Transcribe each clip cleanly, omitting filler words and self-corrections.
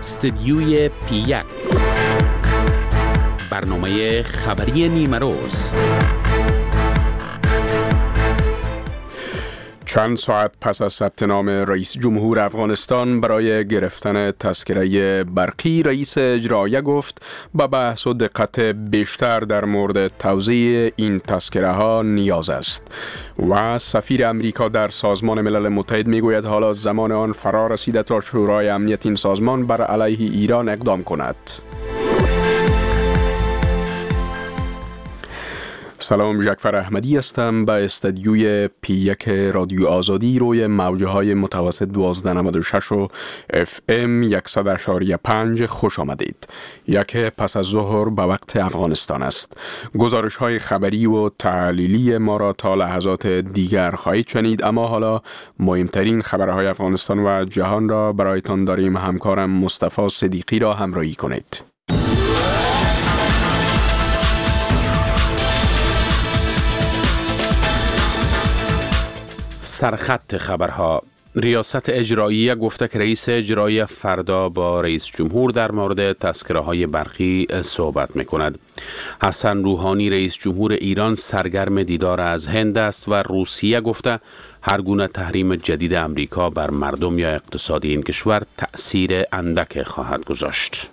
استدیوی پی1 برنامه خبری نیمروز. چند ساعت پس از ثبت نام رئیس جمهور افغانستان برای گرفتن تذکره برقی، رئیس اجراییه گفت به بحث و دقت بیشتر در مورد توزیع این تذکره ها نیاز است. و سفیر امریکا در سازمان ملل متحد میگوید حالا زمان آن فرا رسیده تا شورای امنیت این سازمان بر علیه ایران اقدام کند. سلام، جعفر احمدی هستم. به استدیوی پی1 رادیو آزادی روی موجه های متوسط 1296 و FM 100.5 خوش آمدید. یک پس از ظهر به وقت افغانستان است. گزارش های خبری و تحلیلی ما را تا لحظات دیگر خواهید شنید، اما حالا مهمترین خبرهای افغانستان و جهان را برایتان داریم. همکارم مصطفی صدیقی را همراهی کنید. سرخط خبرها. ریاست اجراییه گفته که رئیس اجرایی فردا با رئیس جمهور در مورد تذکره های برقی صحبت میکند. حسن روحانی رئیس جمهور ایران سرگرم دیدار از هند است و روسیه گفته هر گونه تحریم جدید امریکا بر مردم یا اقتصاد این کشور تأثیر اندک خواهد گذاشت.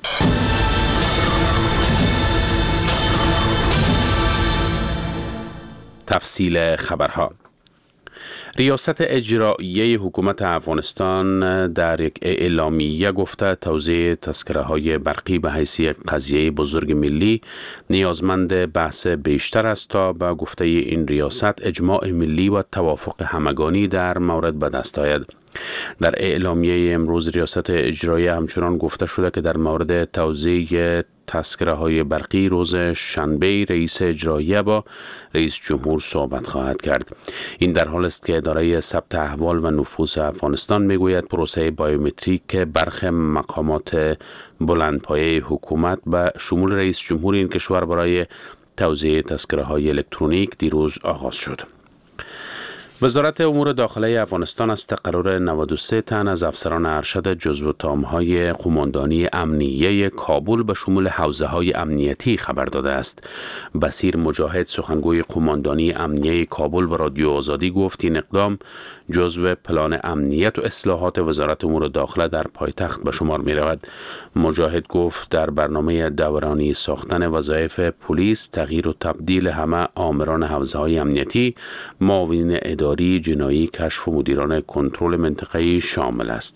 تفصیل خبرها. ریاست اجراییه حکومت افغانستان در یک اعلامیه گفته توزیع تذکره های برقی به حیث یک قضیه بزرگ ملی نیازمند بحث بیشتر است تا به گفته این ریاست اجماع ملی و توافق همگانی در مورد به دست آید. در اعلامیه امروز ریاست اجراییه همچنان گفته شده که در مورد توزیع تذکره های برقی روز شنبه رئیس اجراییه با رئیس جمهور صحبت خواهد کرد. این در حال است که اداره ثبت احوال و نفوس افغانستان میگوید پروسه بایومتریک برخی مقامات بلندپایه حکومت به شمول رئیس جمهور این کشور برای توزیع تذکره های الکترونیک دیروز آغاز شد. وزارت امور داخلی افغانستان از تقرر 93 تن از افسران ارشد جزو تامهای قماندانی امنیه کابل به شمول حوزه‌های امنیتی خبر داده است. بصیر مجاهد سخنگوی قماندانی امنیه کابل به رادیو آزادی گفت این اقدام جزو پلان امنیت و اصلاحات وزارت امور داخله در پایتخت به شمار می رود. مجاهد گفت در برنامه دورانی ساختن وظایف پلیس تغییر و تبدیل همه آمران حوزه‌های امنیتی، معاونین اداری، جنایی، کشف و مدیران کنترل منطقه‌ای شامل است.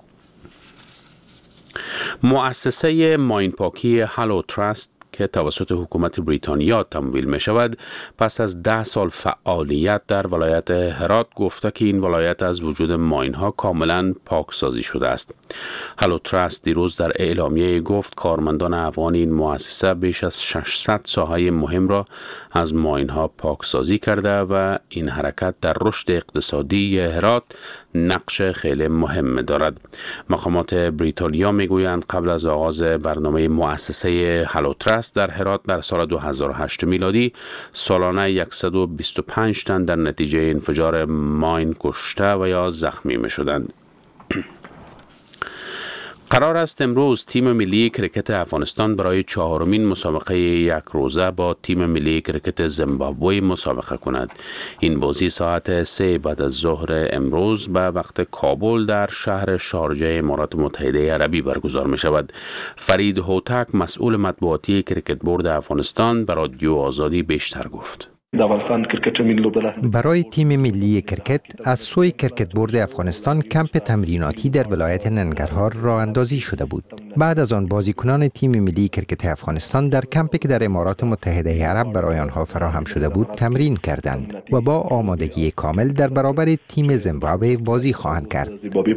مؤسسه ماین پاکی هالو تراست که توسط حکومت بریتانیا تمویل می شود پس از 10 سال فعالیت در ولایت هرات گفته که این ولایت از وجود ماین ها کاملا پاکسازی شده است. هالو تراست دیروز در اعلامیه گفت کارمندان افغان این مؤسسه بیش از 600 ساحه مهم را از ماین ها پاکسازی کرده و این حرکت در رشد اقتصادی هرات نقش خیلی مهم دارد. مقامات بریتانیا میگویند قبل از آغاز برنامه مؤسسه هالو تراست در هرات در سال 2008 میلادی سالانه 125 تن در نتیجه انفجار ماین کشته و یا زخمی می شدند. قرار است امروز تیم ملی کرکت افغانستان برای 4مین مسابقه یک روزه با تیم ملی کرکت زیمبابوه مسابقه کند. این بازی ساعت 3 بعد از ظهر امروز به وقت کابل در شهر شارجه امارات متحده عربی برگزار می شود. فرید هوتک مسئول مطبوعاتی کرکت بورد افغانستان به رادیو آزادی بیشتر گفت. برای تیم ملی کرکت از سوی کرکت بورد افغانستان کمپ تمریناتی در ولایت ننگرهار راه اندازی شده بود. بعد از آن بازیکنان تیم ملی کرکت افغانستان در کمپی که در امارات متحده عرب برای آنها فراهم شده بود تمرین کردند و با آمادگی کامل در برابر تیم زیمبابوه بازی خواهند کرد.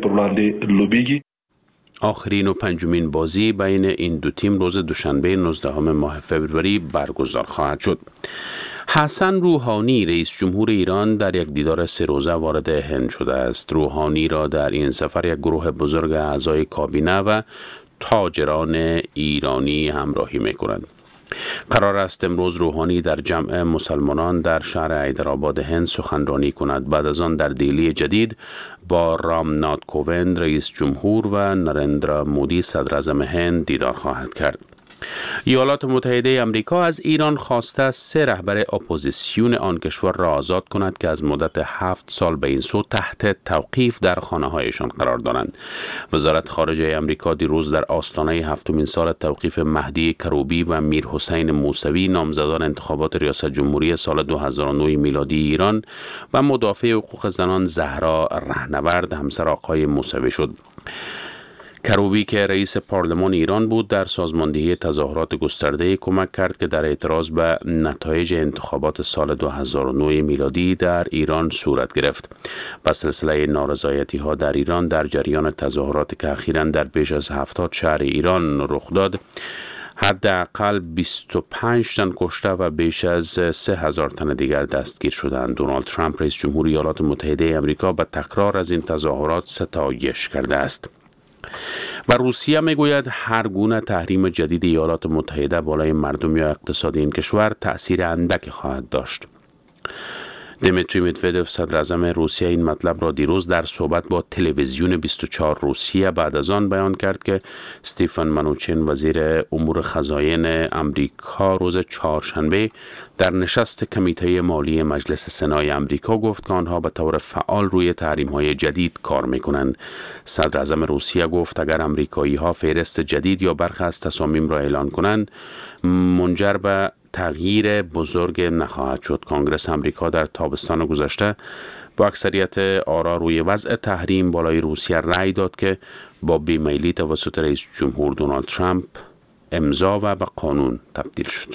آخرین و پنجمین بازی بین این دو تیم روز دوشنبه 19 ماه فوریه برگزار خواهد شد. حسن روحانی رئیس جمهور ایران در یک دیدار 3 روزه وارد هند شده است. روحانی را در این سفر یک گروه بزرگ اعضای کابینه و تاجران ایرانی همراهی می‌کنند. قرار است امروز روحانی در جمع مسلمانان در شهر حیدرآباد هند سخنرانی کند. بعد از آن در دهلی جدید با رامنات کووند رئیس جمهور و نریندرا مودی صدر اعظم هند دیدار خواهد کرد. ایالات متحده آمریکا از ایران خواسته 3 رهبر اپوزیسیون آن کشور را آزاد کند که از مدت 7 سال به این سو تحت توقیف در خانه‌هایشان قرار دارند. وزارت خارجه آمریکا دیروز در آستانه 7مین سال توقیف مهدی کروبی و میر حسین موسوی نامزدان انتخابات ریاست جمهوری سال 2009 میلادی ایران و مدافع حقوق زنان زهرا رهنورد همسر آقای موسوی شد. کروبی که رئیس پارلمان ایران بود در سازماندهی تظاهرات گسترده کمک کرد که در اعتراض به نتایج انتخابات سال 2009 میلادی در ایران صورت گرفت. و سلسله نارضایتی ها در ایران در جریان تظاهرات که اخیراً در بیش از 70 شهر ایران رخ داد حداقل 25 تن کشته و بیش از 3000 تن دیگر دستگیر شدند. دونالد ترامپ رئیس جمهور ایالات متحده آمریکا به تکرار از این تظاهرات ستایش کرده است. و روسیه میگوید هر گونه تحریم جدید ایالات متحده بالای مردم یا اقتصاد این کشور تأثیر اندکی خواهد داشت. دیمیتری مدودوف صدر اعظم روسیه این مطلب را دیروز در صحبت با تلویزیون 24 روسیه بعد از آن بیان کرد که استیفن منوچین وزیر امور خزاین آمریکا روز چهارشنبه در نشست کمیته مالی مجلس سنای آمریکا گفت که آنها به طور فعال روی تحریم‌های جدید کار می‌کنند. صدر اعظم روسیه گفت اگر آمریکایی‌ها فهرست جدید یا برخی از تصامیم را اعلان کنند منجر به تغییر بزرگ نخواهد شد. کنگره آمریکا در تابستان گذشته با اکثریت آرا روی وضع تحریم بالای روسیه رأی داد که با بیمیلی توسط رئیس جمهور دونالد ترامپ امضا و به قانون تبدیل شد.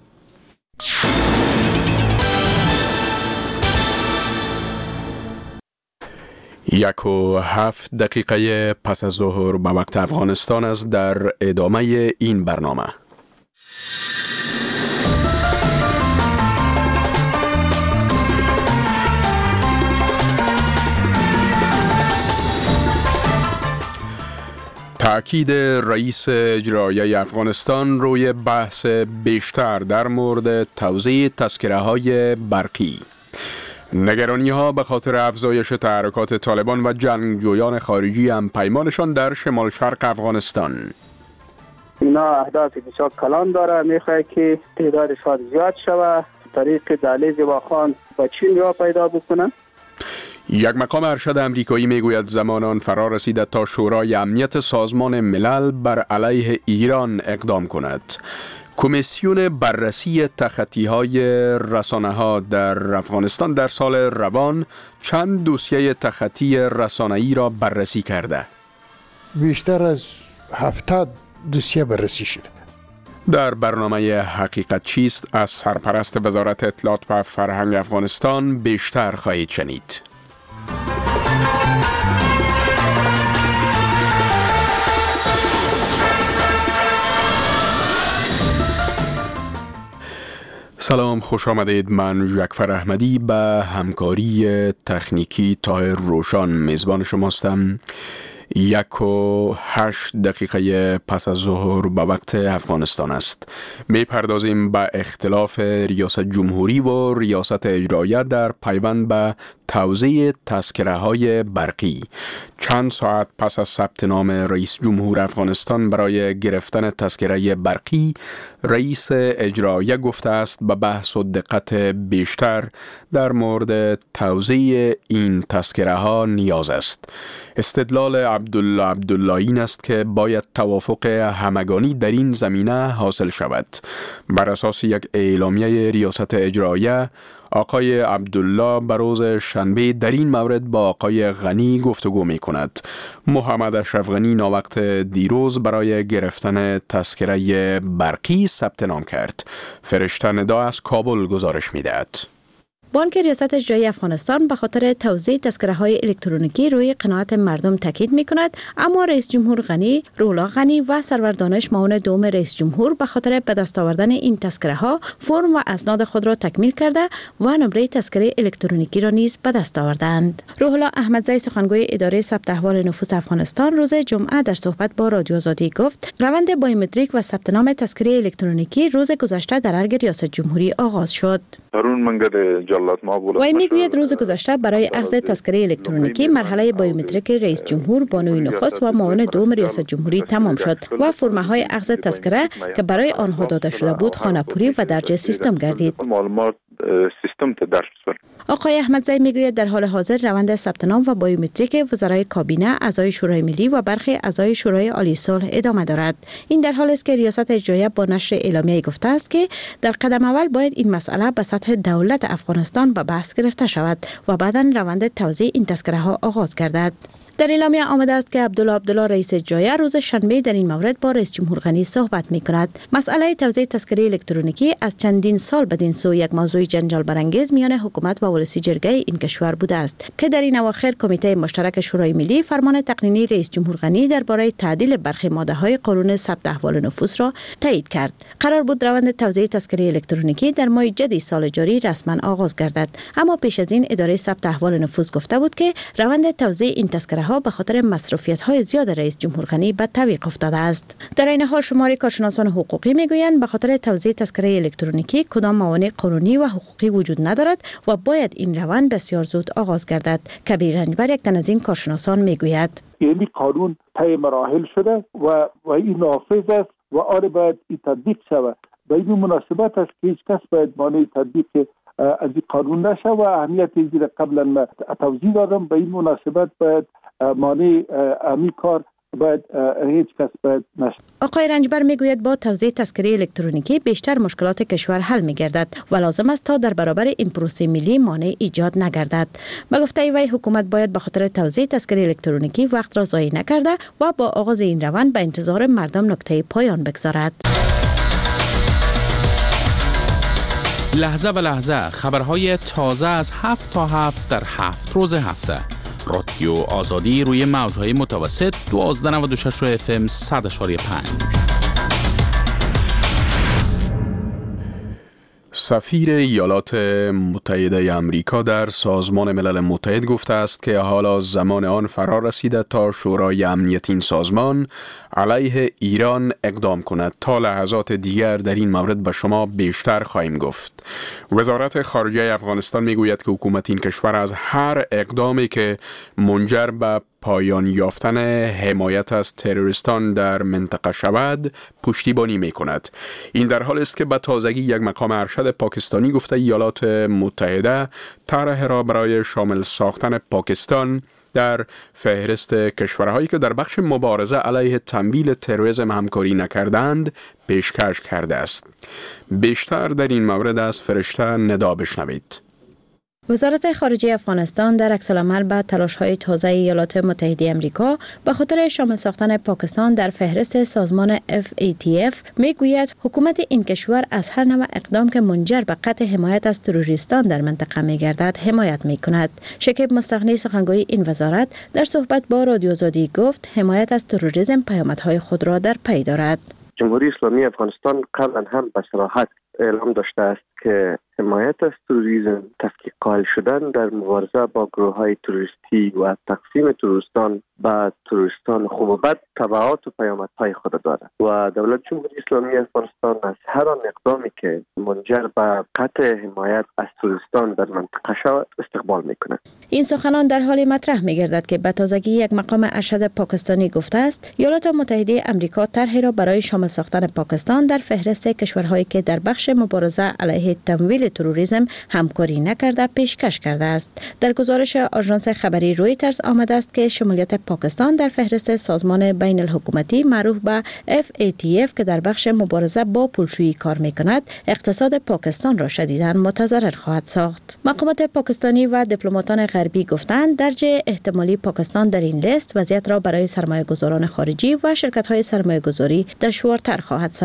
1:07 پس از ظهر به وقت افغانستان است. در ادامه این برنامه تأکید رئیس اجرایی افغانستان روی بحث بیشتر در مورد توزیع تذکره‌های برقی. نگرانی ها به خاطر افزایش تحرکات طالبان و جنگجویان خارجی هم پیمانشان در شمال شرق افغانستان. اینا اهداف بسیار کلان داره، میخواد که تعدادشان زیاد شود، طریق دهلیز واخان با چین را پیدا بکنه. یک مقام ارشد امریکایی میگوید زمان آن فرا رسیده تا شورای امنیت سازمان ملل بر علیه ایران اقدام کند. کمیسیون بررسی تخطی‌های رسانه‌ها در افغانستان در سال روان چند دوسیه تخطی رسانه‌ای را بررسی کرده. بیشتر از 70 دوسیه بررسی شده. در برنامه حقیقت چیست از سرپرست وزارت اطلاعات و فرهنگ افغانستان بیشتر خواهید شنید. سلام، خوش آمدید. من جعفر احمدی به همکاری تکنیکی طاهر روشن میزبان شماستم. 1:08 پس از ظهر به وقت افغانستان است. می پردازیم به اختلاف ریاست جمهوری و ریاست اجرایی در پیوند به توزیع تذکره‌های برقی. چند ساعت پس از ثبت نام رئیس جمهور افغانستان برای گرفتن تذکره برقی، رئیس اجرایی گفته است به بحث و دقت بیشتر در مورد توزیع این تذکره‌ها نیاز است. استدلال عبدالله این است که باید توافق همگانی در این زمینه حاصل شود. بر اساس یک اعلامیه ریاست اجراییه، آقای عبدالله بر روز شنبه در این مورد با آقای غنی گفتگو می کند. محمد اشرف غنی ناوقت دیروز برای گرفتن تذکره برقی ثبت نام کرد. فرشته ندا از کابل گزارش می دهد. بانک ریاست اجرایی افغانستان به خاطر توزیع تذکره‌های الکترونیکی روی قناعت مردم تاکید می‌کند، اما رئیس جمهور غنی، روح الله غنی و سرور دانش معاون دوم رئیس جمهور به خاطر به دست آوردن این تذکره‌ها فرم و اسناد خود را تکمیل کرده و نمره تذکره الکترونیکی را نیز به دست آوردند. روح الله احمدزی سخنگوی اداره ثبت احوال نفوس افغانستان روز جمعه در صحبت با رادیو آزادی گفت روند بایومتریک و ثبت نام تذکره الکترونیکی روز گذشته در ارگ ریاست جمهوری آغاز شد. وی میگوید روز گذشته برای اخذ تذکره الکترونیکی مرحله بایومتریک رئیس جمهور، بانوی نخست و معاون دوم ریاست جمهوری تمام شد و فرم‌های اخذ تذکره که برای آنها داده شده بود خانه‌پوری و درج سیستم گردید. آقای احمدزی میگوید در حال حاضر روند ثبت نام و بایومتریک وزرای کابینه، اعضای شورای ملی و برخی اعضای شورای عالی صلح ادامه دارد. این در حالی است که ریاست اجرایی با نشر اعلامیه گفته است که در قدم اول باید این مسئله به سطح دولت افغانستان به بحث گرفته شود و بعداً روند توزیع این تذکره ها آغاز گردد. در اعلامیه آمده است که عبدالله رئیس اجرایی روز شنبه در این مورد با رئیس جمهور غنی صحبت می‌کند. مسئله توزیع تذکره الکترونیکی از چندین سال بدین سو یک موضوع جنجال برانگیز میان حکومت و ولسی جرگه این کشور بوده است که در این اواخر کمیته مشترک شورای ملی فرمان تقنینی رئیس جمهور غنی درباره تعدیل برخی ماده‌های قانون ثبت احوال نفوس را تایید کرد. قرار بود روند توزیع تذکره الکترونیکی در ماه جدی سال جاری رسما آغاز گردد، اما پیش از این اداره ثبت احوال نفوس گفته بود که روند توزیع این تذکره ها به خاطر مصروفیت‌های زیاد رئیس جمهور غنی به تعویق افتاده است. در این حال شماری کارشناسان حقوقی میگویند به خاطر توزیع تذکره الکترونیکی کدام موانع قانونی و حقوقی وجود ندارد و باید این روند بسیار زود آغاز گردد. کبیر رنجبر یک تن از این کارشناسان میگوید یعنی قانون طی مراحل شده و این نافذ است و آن باید این تطبیق شود. به این مناسبت است که هیچ کس باید مانع تطبیق از این قانون نشه و اهمیت این قبلا توضیح دادم. به این مناسبت باید مانع امی کار باید هیچ کس باید نشه. آقای رنجبر میگوید با توزیع تذکره الکترونیکی بیشتر مشکلات کشور حل میگردد و لازم است تا در برابر این پروسه ملی مانع ایجاد نگردد. به گفته وی حکومت باید به خاطر توزیع تذکره الکترونیکی وقت را ضایع نکرده و با آغاز این روند به انتظار مردم نقطه پایان بگذارد. لحظه به لحظه خبرهای تازه از 7 تا 7 در 7 روز هفته. رادیو آزادی روی موج‌های متوسط 1296 FM 100.5. سفیر ایالات متحده آمریکا در سازمان ملل متحد گفته است که حالا زمان آن فرا رسیده تا شورای امنیت این سازمان علیه ایران اقدام کند. تا لحظات دیگر در این مورد به شما بیشتر خواهیم گفت. وزارت خارجه افغانستان میگوید که حکومت این کشور از هر اقدامی که منجر به پایان یافتن حمایت از تروریستان در منطقه شود پشتیبانی می کند. این در حال است که به تازگی یک مقام ارشد پاکستانی گفته ایالات متحده طرح را برای شامل ساختن پاکستان در فهرست کشورهایی که در بخش مبارزه علیه تمویل تروریسم همکاری نکردند پیشکش کرده است. بیشتر در این مورد از فرشته ندا بشنوید. وزارت خارجه افغانستان در عکس‌العمل به تلاش‌های تازه ایالات متحده آمریکا به خاطر شامل ساختن پاکستان در فهرست سازمان FATF میگوید حکومت این کشور از هر نوع اقدام که منجر به قطع حمایت از تروریستان در منطقه می‌گردد حمایت می‌کند. شکیب مستغنی سخنگوی این وزارت در صحبت با رادیو آزادی گفت حمایت از تروریسم پیامدهای خود را در پی دارد. جمهوری اسلامی افغانستان قبلا هم به صراحت اعلام داشته است که حمایت از تروریسم، تفکیک قائل شدن در مبارزه با گروه‌های تروریستی و تقسیم تروریستان به تروریستان خوب و بد تبعات و پیامدهای خود دارد و دولت جمهوری اسلامی افغانستان از هر آن اقدامی که منجر به قطع حمایت از تروریستان در منطقه شود استقبال می‌کند. این سخنان در حالی مطرح می‌گردد که به تازگی یک مقام ارشد پاکستانی گفته است ایالات متحده آمریکا طرحی را برای شامل ساختن پاکستان در فهرست کشورهایی که در بخش مبارزه علیه تمویل تروریسم همکاری نکرده پیشکش کرده است. در گزارش آژانس خبری رویترز آمده است که شمولیت پاکستان در فهرست سازمان بین الحکومتی معروف به FATF که در بخش مبارزه با پولشویی کار می‌کند، اقتصاد پاکستان را شدیداً متضرر خواهد ساخت. مقامات پاکستانی و دیپلماتان غربی گفتند درجه احتمالی پاکستان در این لیست وضعیت را برای سرمایه‌گذاران خارجی و شرکت‌های سرمایه‌گذاری دشوارتر خواهد ساخت.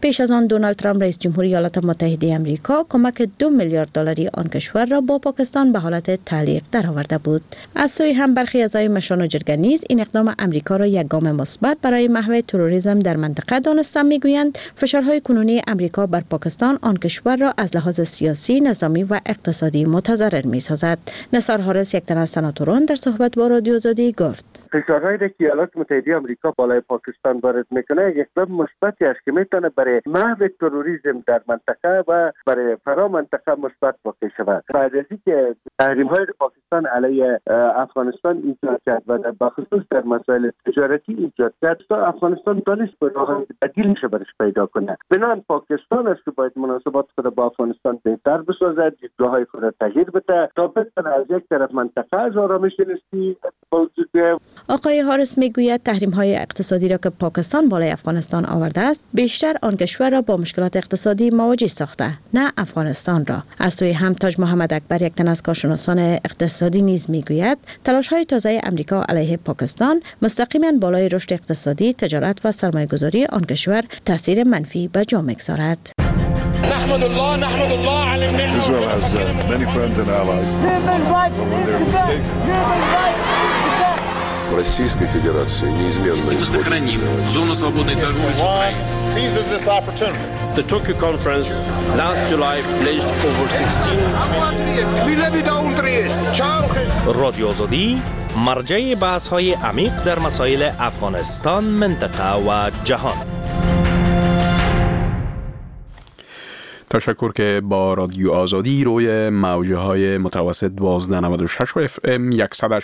پیش از آن دونالد ترامپ رئیس جمهوری ایالات متحده آمریکا کمک 2 میلیارد دلاری آن کشور را با پاکستان به حالت تعلیق درآورده بود. از سوی هم برخی اعضای مشران و جرگه نیز این اقدام آمریکا را یک گام مثبت برای محو تروریسم در منطقه دانستند. میگویند فشارهای کنونی آمریکا بر پاکستان آن کشور را از لحاظ سیاسی، نظامی و اقتصادی متضرر می‌سازد. نثار حارس، یک تن از سناتوران، در صحبت با رادیو آزادی گفت: فشارهایی که ایالات متحده آمریکا بالای پاکستان وارد میکنه یک اقدام مثبتی است که میتونه برای محو تروریسم در منطقه و برای فرا منطقه مثبت واقع شود. بعد از اینکه تحریم‌های پاکستان علیه افغانستان ایجاد کرد و در خصوص در مسائل تجارتی ایجاد کرد، افغانستان دانست به راه بدیلش برش پیدا کنه. بنابراین پاکستان است که باید مناسبات خود با افغانستان بهتر بسازد، دیدگاه‌های خود تغییر بده تا بتونه از یک طرف منطقه از آرامش نسبی موجود است. آقای هارس میگوید تحریم‌های اقتصادی را که پاکستان بالای افغانستان آورده است بیشتر آن کشور را با مشکلات اقتصادی مواجه ساخته، نه افغانستان را. از سوی هم تاج محمد اکبر، یک تن از کارشناسان اقتصادی نیز میگوید تلاش‌های تازه آمریکا علیه پاکستان مستقیما بالای رشد اقتصادی، تجارت و سرمایه‌گذاری آن کشور تاثیر منفی به جا می‌گذارد. نحمد الله على النعمة. Israel has many friends and allies. But when they're mistaken. Российской Федерации неизменно сохраним зону свободной торговли с Украиной. Seizes this opportunity. The Tokyo conference last July pledged over 16 رادیو آزادی مرجع بحث‌های عمیق در مسائل افغانستان، منطقه و جهان. تشکر که با رادیو آزادی روی موجه های متوسط 1296 و FM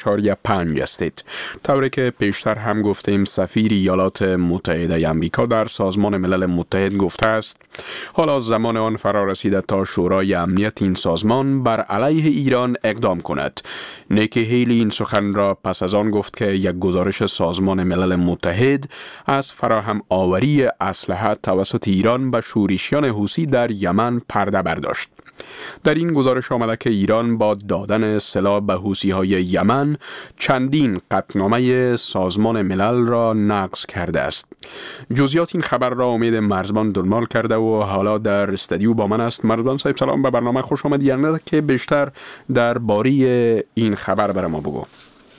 100.5 هستید. طوری که پیشتر هم گفتیم سفیر ایالات متحده آمریکا در سازمان ملل متحد گفته است حالا زمان آن فرا رسیده تا شورای امنیت این سازمان بر علیه ایران اقدام کند. نیکی هیلی این سخن را پس از آن گفت که یک گزارش سازمان ملل متحد از فراهم آوری اسلحه توسط ایران به شورشیان حوثی در یمن پرده برداشت. در این گزارش آمده که ایران با دادن سلاح به حوثی‌های یمن چندین قطعنامه سازمان ملل را نقض کرده است. جزئیات این خبر را امید مرزبان دنبال کرده و حالا در استودیو با من است. مرزبان صاحب سلام، به برنامه خوش آمدید. که بیشتر درباره این خبر برای ما بگو.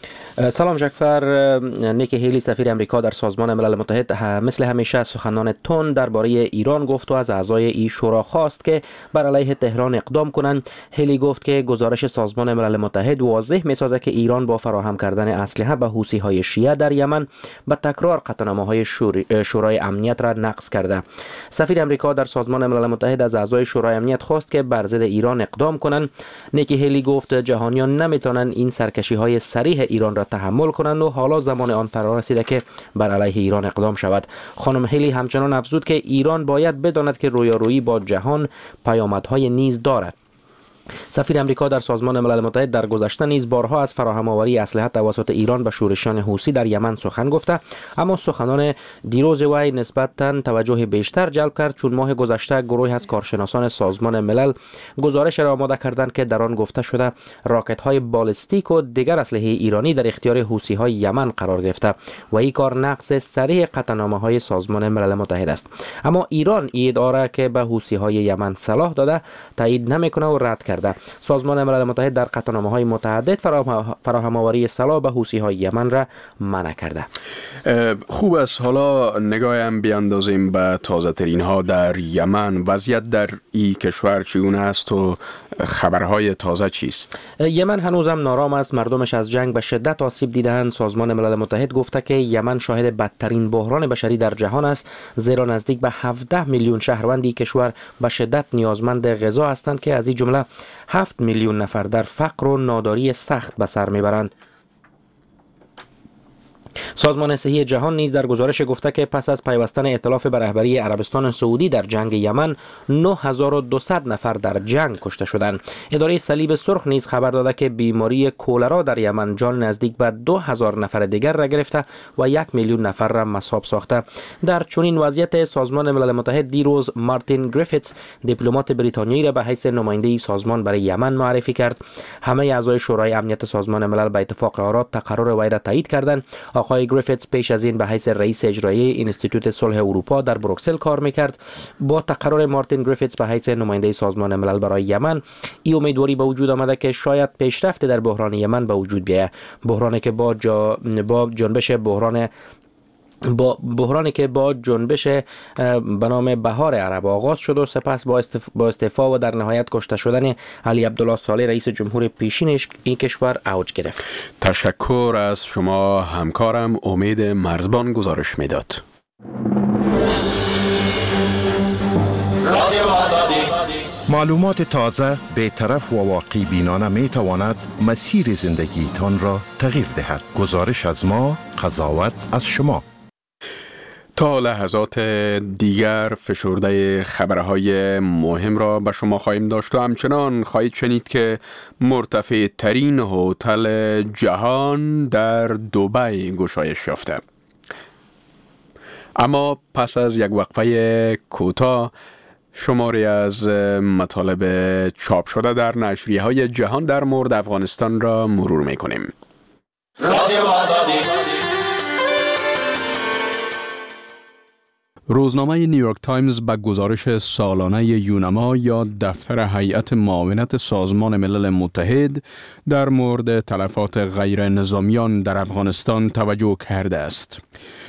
سلام جعفر. نیکی هیلی سفیر امریکا در سازمان ملل متحد مثل همیشه سخنان تند درباره ایران گفت و از اعضای این شورا خواست که بر علیه تهران اقدام کنند. هیلی گفت که گزارش سازمان ملل متحد واضح می‌سازد که ایران با فراهم کردن اسلحه به حوثی‌های شیعه در یمن به تکرار قطعنامه‌های شورای امنیت را نقض کرده. سفیر امریکا در سازمان ملل متحد از اعضای شورای امنیت خواست که بر ضد ایران اقدام کنند. نیکی هیلی گفت جهانیان نمی‌توانند این سرکشی‌های صریح ایران را تحمل کنند و حالا زمان آن فرا رسیده که بر علیه ایران اقدام شود. خانم هیلی همچنان افزود که ایران باید بداند که رویارویی با جهان پیامدهای نیز دارد. سفیر امریکا در سازمان ملل متحد در گذشته نیز بارها از فراهم آوری اسلحه توسط ایران به شورشیان حوثی در یمن سخن گفته، اما سخنان دیروز وی نسبتاً توجه بیشتر جلب کرد چون ماه گذشته گروهی از کارشناسان سازمان ملل گزارش را آماده کردند که در آن گفته شده راکت‌های بالستیک و دیگر اسلحه ایرانی در اختیار حوثی‌های یمن قرار گرفته و این کار نقض صریح قطعنامه‌های سازمان ملل متحد است. اما ایران ادعا را که به حوثی‌های یمن سلاح داده تایید نمی‌کنه و رد کرده. سازمان ملل متحد در قطعنامه‌های متعدد فراهم آوری سلاح به حوثی‌های یمن را منع کرده. خوب است، حالا نگاهم بیاندازیم به تازه ترین ها در یمن. وضعیت در این کشور چگونه است و خبرهای تازه چیست؟ یمن هنوزم نارام است، مردمش از جنگ به شدت آسیب دیدند. سازمان ملل متحد گفته که یمن شاهد بدترین بحران بشری در جهان است، زیرا نزدیک به 17 میلیون شهروند کشور به شدت نیازمند غذا هستند که از این جمله 7 میلیون نفر در فقر و ناداری سخت به سر میبرند. سازمان صحی جهان نیز در گزارش گفته که پس از پیوستن ائتلاف به رهبری عربستان سعودی در جنگ یمن 9200 نفر در جنگ کشته شدند. اداره صلیب سرخ نیز خبر داده که بیماری کولرا در یمن جان نزدیک به 2000 نفر دیگر را گرفته و 1 میلیون نفر را مصاب ساخته. در چنین وضعیت سازمان ملل متحد دیروز مارتین گریفیتس دیپلمات بریتانیایی را به حیث نماینده سازمان برای یمن معرفی کرد. همه اعضای شورای امنیت سازمان ملل به اتفاق آرا تقرر وی را تایید کردند. آقای گریفیتس پیش از این به حیث رئیس اجرایی انستیتوت صلح اروپا در بروکسل کار میکرد. با تقرر مارتین گریفیتس به حیث نماینده سازمان ملل برای یمن، این امیدواری به وجود آمده که شاید پیشرفت در بحران یمن به وجود بیاید، بحرانی که با جنبش به نام بهار عرب آغاز شد و سپس با استعفا و در نهایت کشته شدن علی عبدالله صالح رئیس جمهور پیشین این کشور اوج گرفت. تشکر از شما همکارم امید مرزبان گزارش میداد. معلومات تازه، بی‌طرف و واقعی بینانه می تواند مسیر زندگیتان را تغییر دهد. گزارش از ما، قضاوت از شما. تا لحظات دیگر فشرده خبرهای مهم را به شما خواهیم داشت و همچنان خواهید شنید که مرتفع ترین هتل جهان در دبی گشایش یافته. اما پس از یک وقفه کوتاه شماری از مطالب چاپ شده در نشریه‌های جهان در مورد افغانستان را مرور می‌کنیم. روزنامه نیویورک تایمز به گزارش سالانه یونما یا دفتر هیئت معاونت سازمان ملل متحد در مورد تلفات غیر نظامیان در افغانستان توجه کرده است.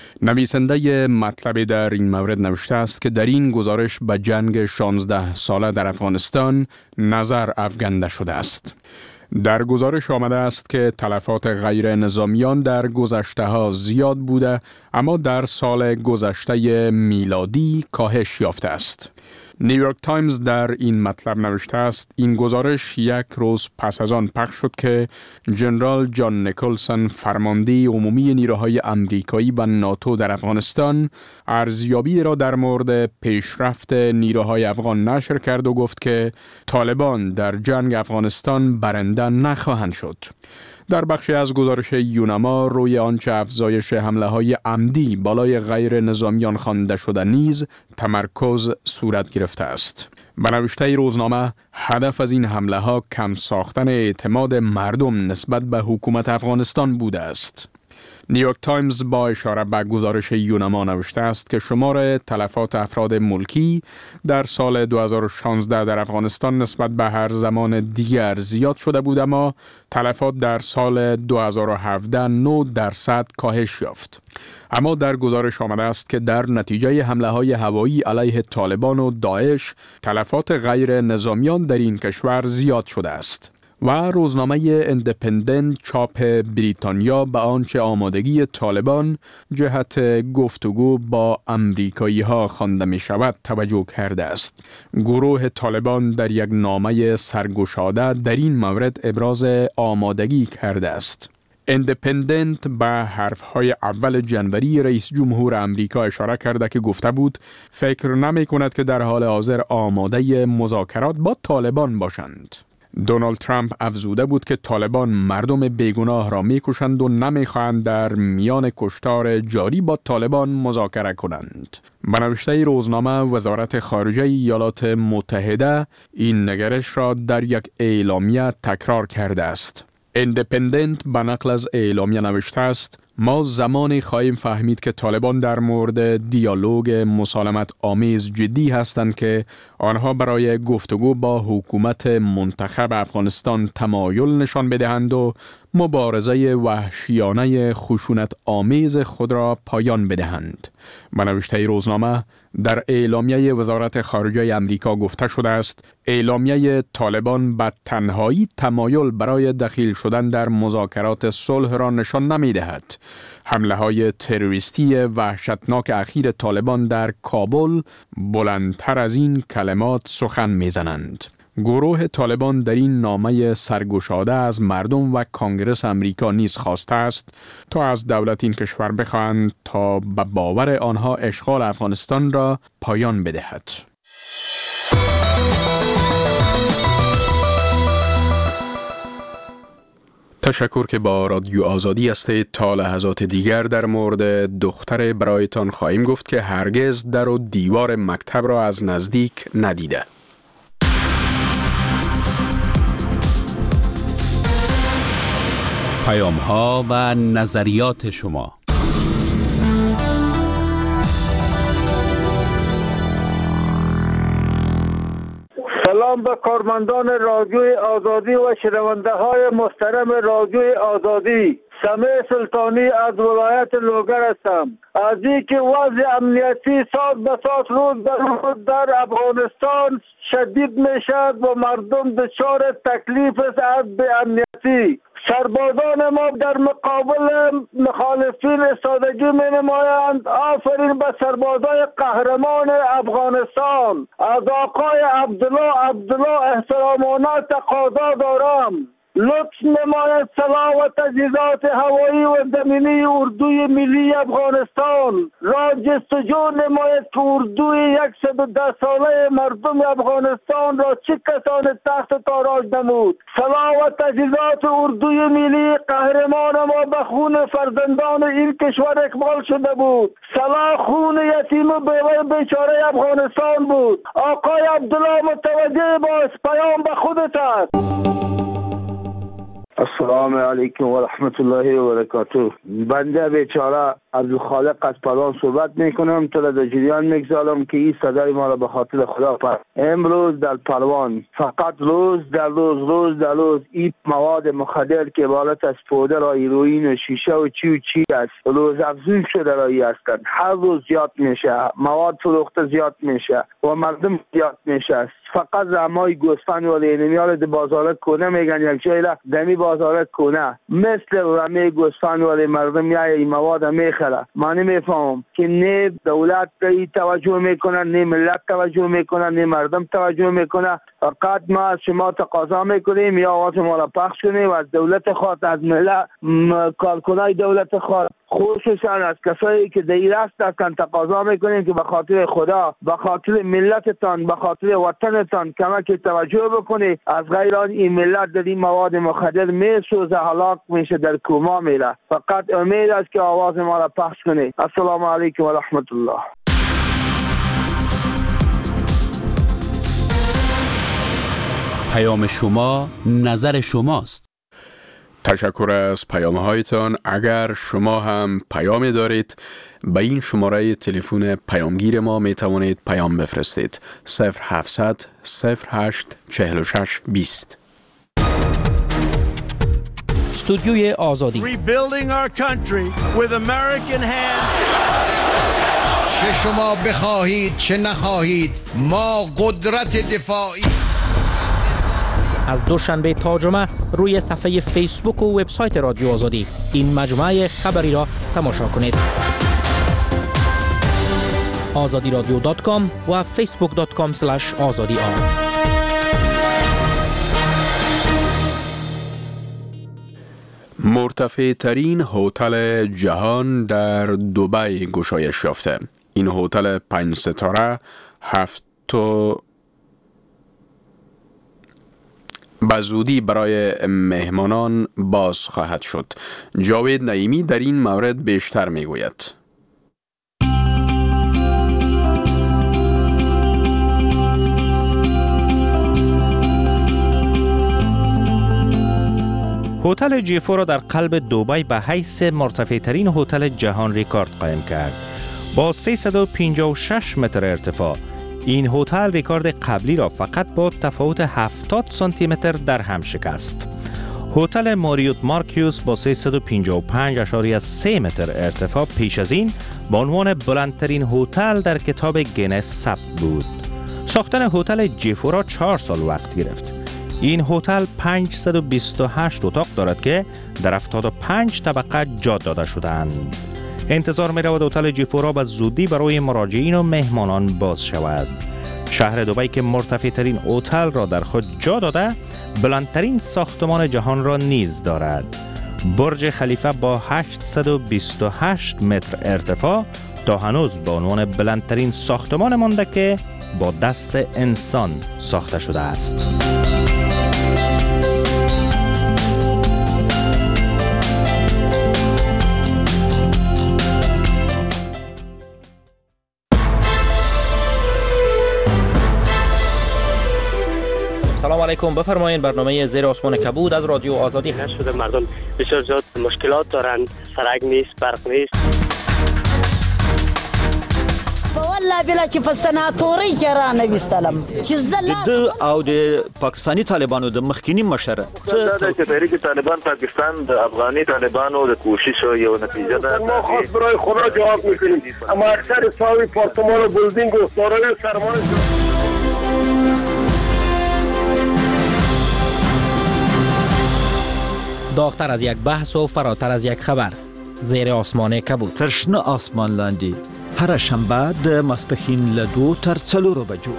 نویسنده مطلب در این مورد نوشته است که در این گزارش به جنگ 16 ساله در افغانستان نظر افکنده شده است. در گزارش آمده است که تلفات غیر نظامیان در گذشته ها زیاد بوده، اما در سال گذشته میلادی کاهش یافته است. نیویورک تایمز در این مطلب نوشته است این گزارش یک روز پس از آن پخش شد که جنرال جان نیکلسون، فرمانده عمومی نیروهای آمریکایی و ناتو در افغانستان، ارزیابی را در مورد پیشرفت نیروهای افغان نشر کرد و گفت که طالبان در جنگ افغانستان برنده نخواهند شد. در بخشی از گزارش یونما روی آنچه افزایش حمله‌های عمدی بالای غیر نظامیان خوانده شده نیز تمرکز صورت گرفته است. به نوشته روزنامه، هدف از این حمله‌ها کم ساختن اعتماد مردم نسبت به حکومت افغانستان بوده است. نیویورک تایمز با اشاره به گزارش یونما نوشته است که شمار تلفات افراد ملکی در سال 2016 در افغانستان نسبت به هر زمان دیگر زیاد شده بود، اما تلفات در سال 2017 9% کاهش یافت. اما در گزارش آمده است که در نتیجه حمله‌های هوایی علیه طالبان و داعش تلفات غیر نظامیان در این کشور زیاد شده است. و روزنامه اندپندنت چاپ بریتانیا به آنچه آمادگی طالبان جهت گفتگو با امریکایی ها خوانده می شود توجه کرده است. گروه طالبان در یک نامه سرگشاده در این مورد ابراز آمادگی کرده است. اندپندنت به حرفهای اول جنوری رئیس جمهور امریکا اشاره کرده که گفته بود فکر نمی کند که در حال حاضر آماده مذاکرات با طالبان باشند. دونالد ترامپ افزوده بود که طالبان مردم بیگناه را می‌کشند و نمی‌خواهند در میان کشتار جاری با طالبان مذاکره کنند. به نوشته روزنامه، وزارت خارجه ایالات متحده این نگرش را در یک اعلامیه تکرار کرده است. اندپندنت به نقل از اعلامیه نوشته است ما زمانی خواهیم فهمید که طالبان در مورد دیالوگ مسالمت آمیز جدی هستند که آنها برای گفتگو با حکومت منتخب افغانستان تمایل نشان بدهند و مبارزه وحشیانه خشونت آمیز خود را پایان بدهند. به نوشته روزنامه، در اعلامیه وزارت خارجه امریکا گفته شده است اعلامیه طالبان به تنهایی تمایل برای دخیل شدن در مذاکرات صلح را نشان نمی دهد. حمله های تروریستی وحشتناک اخیر طالبان در کابل بلندتر از این کلمات سخن می زنند. گروه طالبان در این نامه سرگشاده از مردم و کانگرس امریکا نیز خواسته است تا از دولت این کشور بخواهند تا به باور آنها اشغال افغانستان را پایان بدهد. تشکر که با رادیو آزادی هستید. تا لحظات دیگر در مورد دختر برایتان خواهیم گفت که هرگز در و دیوار مکتب را از نزدیک ندیده. پیام‌ها و نظریات شما. سلام به کارمندان رادیوی آزادی و شنونده های محترم رادیوی آزادی. سمیع سلطانی از ولایت لوگر هستم. از اینکه وضع امنیتی سال به سال روز به روز در افغانستان شدید میشد و مردم دچار تکلیف است از به امنیتی. سربازان ما در مقابل مخالفین ایستادگی می نمایند. آفرین به سربازای قهرمان افغانستان. از آقای عبدالله احترامانه تقاضا دارم لطف نماید سلاح و تجهیزات هوایی و زمینی اردوی ملی افغانستان را جستجو نماید که اردوی 110 ساله مردم افغانستان را چه کسان تحت تاراج نمود. سلاح و تجهیزات اردوی ملی قهرمان ما به خون فرزندان این کشور اکمال شده بود. سلاح خون یتیم و بیوه بیچاره افغانستان بود. آقای عبدالله متوجه باش، پیام به خودت است. السلام علیکم و رحمت الله و برکاته. بنده بیچاره عبدالخالق از پروان صحبت میکنم. تا در جریان میگذارم که این صدای ما را به خاطر خدا پر. امروز در پروان فقط روز در روز این مواد مخدر که عبارت از پودر و هیروئین و شیشه و چی است روز افزون شده رایی هستند. هر روز زیاد میشه، مواد فروخته زیاد میشه و مردم زیاد میشه. فقط رمای گوسفند و لینمیال در بازار کنه میگن یک جای دمی بازار کنه مثل رمای گوسفند و مردم یا این مواد میخره. من نمیفهمم که نه دولت توجه میکنه، نه ملت توجه میکنه، نه مردم توجه میکنه. فقط ما از شما تقاضا میکنیم یا آواز ما را پخش کنیم و از دولت خود، از ملت کارکنای دولت خود، خصوصا از کسایی که دیر هستند تقاضا میکنیم که به خاطر خدا، به خاطر ملتتان، به خاطر وطنتان کمک توجه بکنید. از غیر آن این ملت در این مواد مخدر میسوزه، هلاک میشه، در کوما میره. فقط امید است که آواز ما را پخش کنید. السلام علیکم و رحمت الله. پیام شما نظر شماست. تشکر از پیام‌هایتان. اگر شما هم پیامی دارید به این شماره تلفن پیامگیر ما می توانید پیام بفرستید. 0700 08 46 20. استودیوی آزادی. Rebuilding our country with American hands. چه شما بخواهید چه نخواهید ما قدرت دفاعی. از دوشنبه تا جمعه روی صفحه فیسبوک و وبسایت رادیو آزادی این مجموعه خبری را تماشا کنید. azadiradio.com و facebook.com/azadi. مرتفع ترین هتل جهان در دبی گشایش یافته. این هتل 5 ستاره به زودی برای مهمانان باز خواهد شد. جاوید نعیمی در این مورد بیشتر میگوید. هتل جیفورا در قلب دبی به حیث مرتفع ترین هتل جهان رکورد قائم کرد. با 356 متر ارتفاع این هتل رکورد قبلی را فقط با تفاوت 70 سانتی متر در هم شکست. هتل ماریوت مارکیوس با 355.3 متر ارتفاع پیش از این با عنوان بلندترین هتل در کتاب گینس ثبت بود. ساختن هتل جیفورا 4 سال وقت گرفت. این هتل 528 اتاق دارد که در 75 طبقه جا داده شدند. انتظار می رود هتل جیفورا به زودی برای مراجعین و مهمانان باز شود. شهر دبی که مرتفع ترین هتل را در خود جا داده، بلندترین ساختمان جهان را نیز دارد. برج خلیفه با 828 متر ارتفاع تا هنوز به عنوان بلندترین ساختمان مانده که با دست انسان ساخته شده است. سلام علیکم، بفرمایید. برنامه زیر آسمان کبود از رادیو آزادی هست. شده مردم بسیار زیاد مشکلات دارند، سرک نیست، برق نیست. والله بلا چې په سناتوري کې را نویستلم چې د او د پاکستاني طالبانو د مخکینی مشر څه چې تحریک طالبان پاکستان د افغاني طالبانو د کوشش یو نتیجه ده. ما خاص برای خدا جواب میکنیم، اما اکثر ساوی پارتمان و بلدینگ و دارای سرمایه داغتر از یک بحث و فراتر از یک خبر. زیر آسمان کبود. ترشنه آسمان لاندی. هر شنبه د ماسپښین له 2 تر 4 بجو.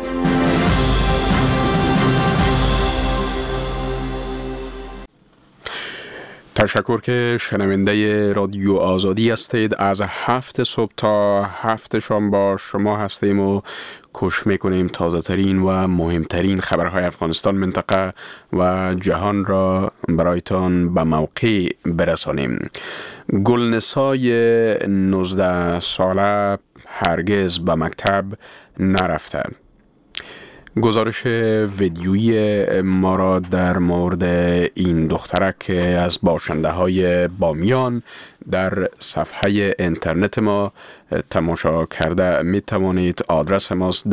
تشکر که شنونده رادیو آزادی هستید. از 7 صبح تا 7 شام با شما هستیم و کوشش میکنیم تازه ترین و مهمترین خبرهای افغانستان، منطقه و جهان را برایتان به موقع برسانیم. گلنسای 19 ساله هرگز به مکتب نرفته. گزارش ویدیویی ما را در مورد این دخترک که از باشنده های بامیان در صفحه اینترنت ما تماشا کرده می توانید. آدرس ماست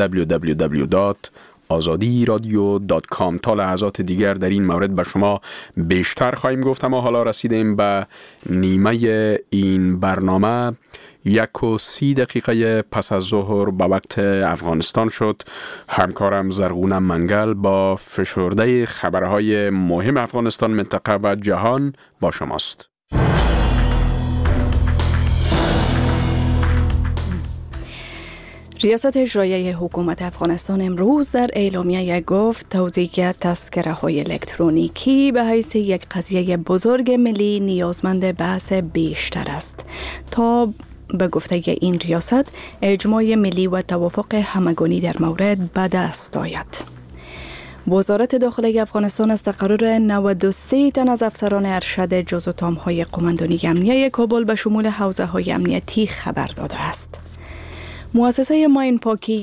www.azadiradio.com. تا لحظات دیگر در این مورد به شما بیشتر خواهیم گفت. اما حالا رسیدیم به نیمه این برنامه. 1:30 دقیقه پس از ظهر به وقت افغانستان شد. همکارم زرغون منگل با فشرده خبرهای مهم افغانستان، منطقه و جهان با شماست. ریاست اجرایی حکومت افغانستان امروز در اعلامیه گفت توزیع تذکره های الکترونیکی به حیث یک قضیه بزرگ ملی نیازمند بحث بیشتر است تا به گفته این ریاست اجماع ملی و توافق همگانی در مورد به دست آید. وزارت داخلی افغانستان از تقرر 93 تن از افسران ارشد جزو تام‌های قماندانی امنیه کابل به شمول حوزه‌های امنیتی خبر داده است. مؤسسه ماین پاکی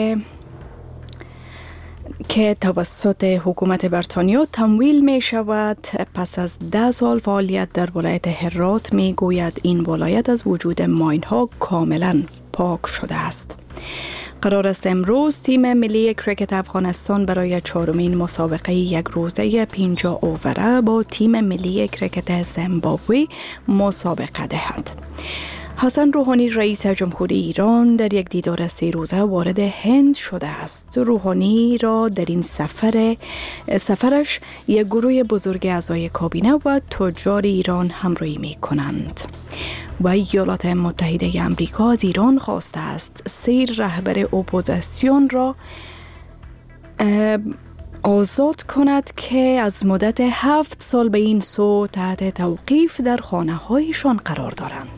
که توسط حکومت بریتانیا تمویل می شود پس از 10 سال فعالیت در ولایت هرات می گوید این ولایت از وجود ماین ها کاملا پاک شده است. قرار است امروز تیم ملی کریکت افغانستان برای 4مین مسابقه یک روزه 50 اووره با تیم ملی کریکت زیمبابوه مسابقه دهد. حسن روحانی رئیس جمهوری ایران در یک دیدار 3 روزه وارد هند شده است. روحانی را در این سفرش یک گروه بزرگ اعضای کابینه و تجار ایران همراهی می کنند. و ایالات متحده آمریکا از ایران خواسته است 3 رهبر اپوزیسیون را آزاد کند که از مدت 7 سال به این سو تحت توقیف در خانه هایشان قرار دارند.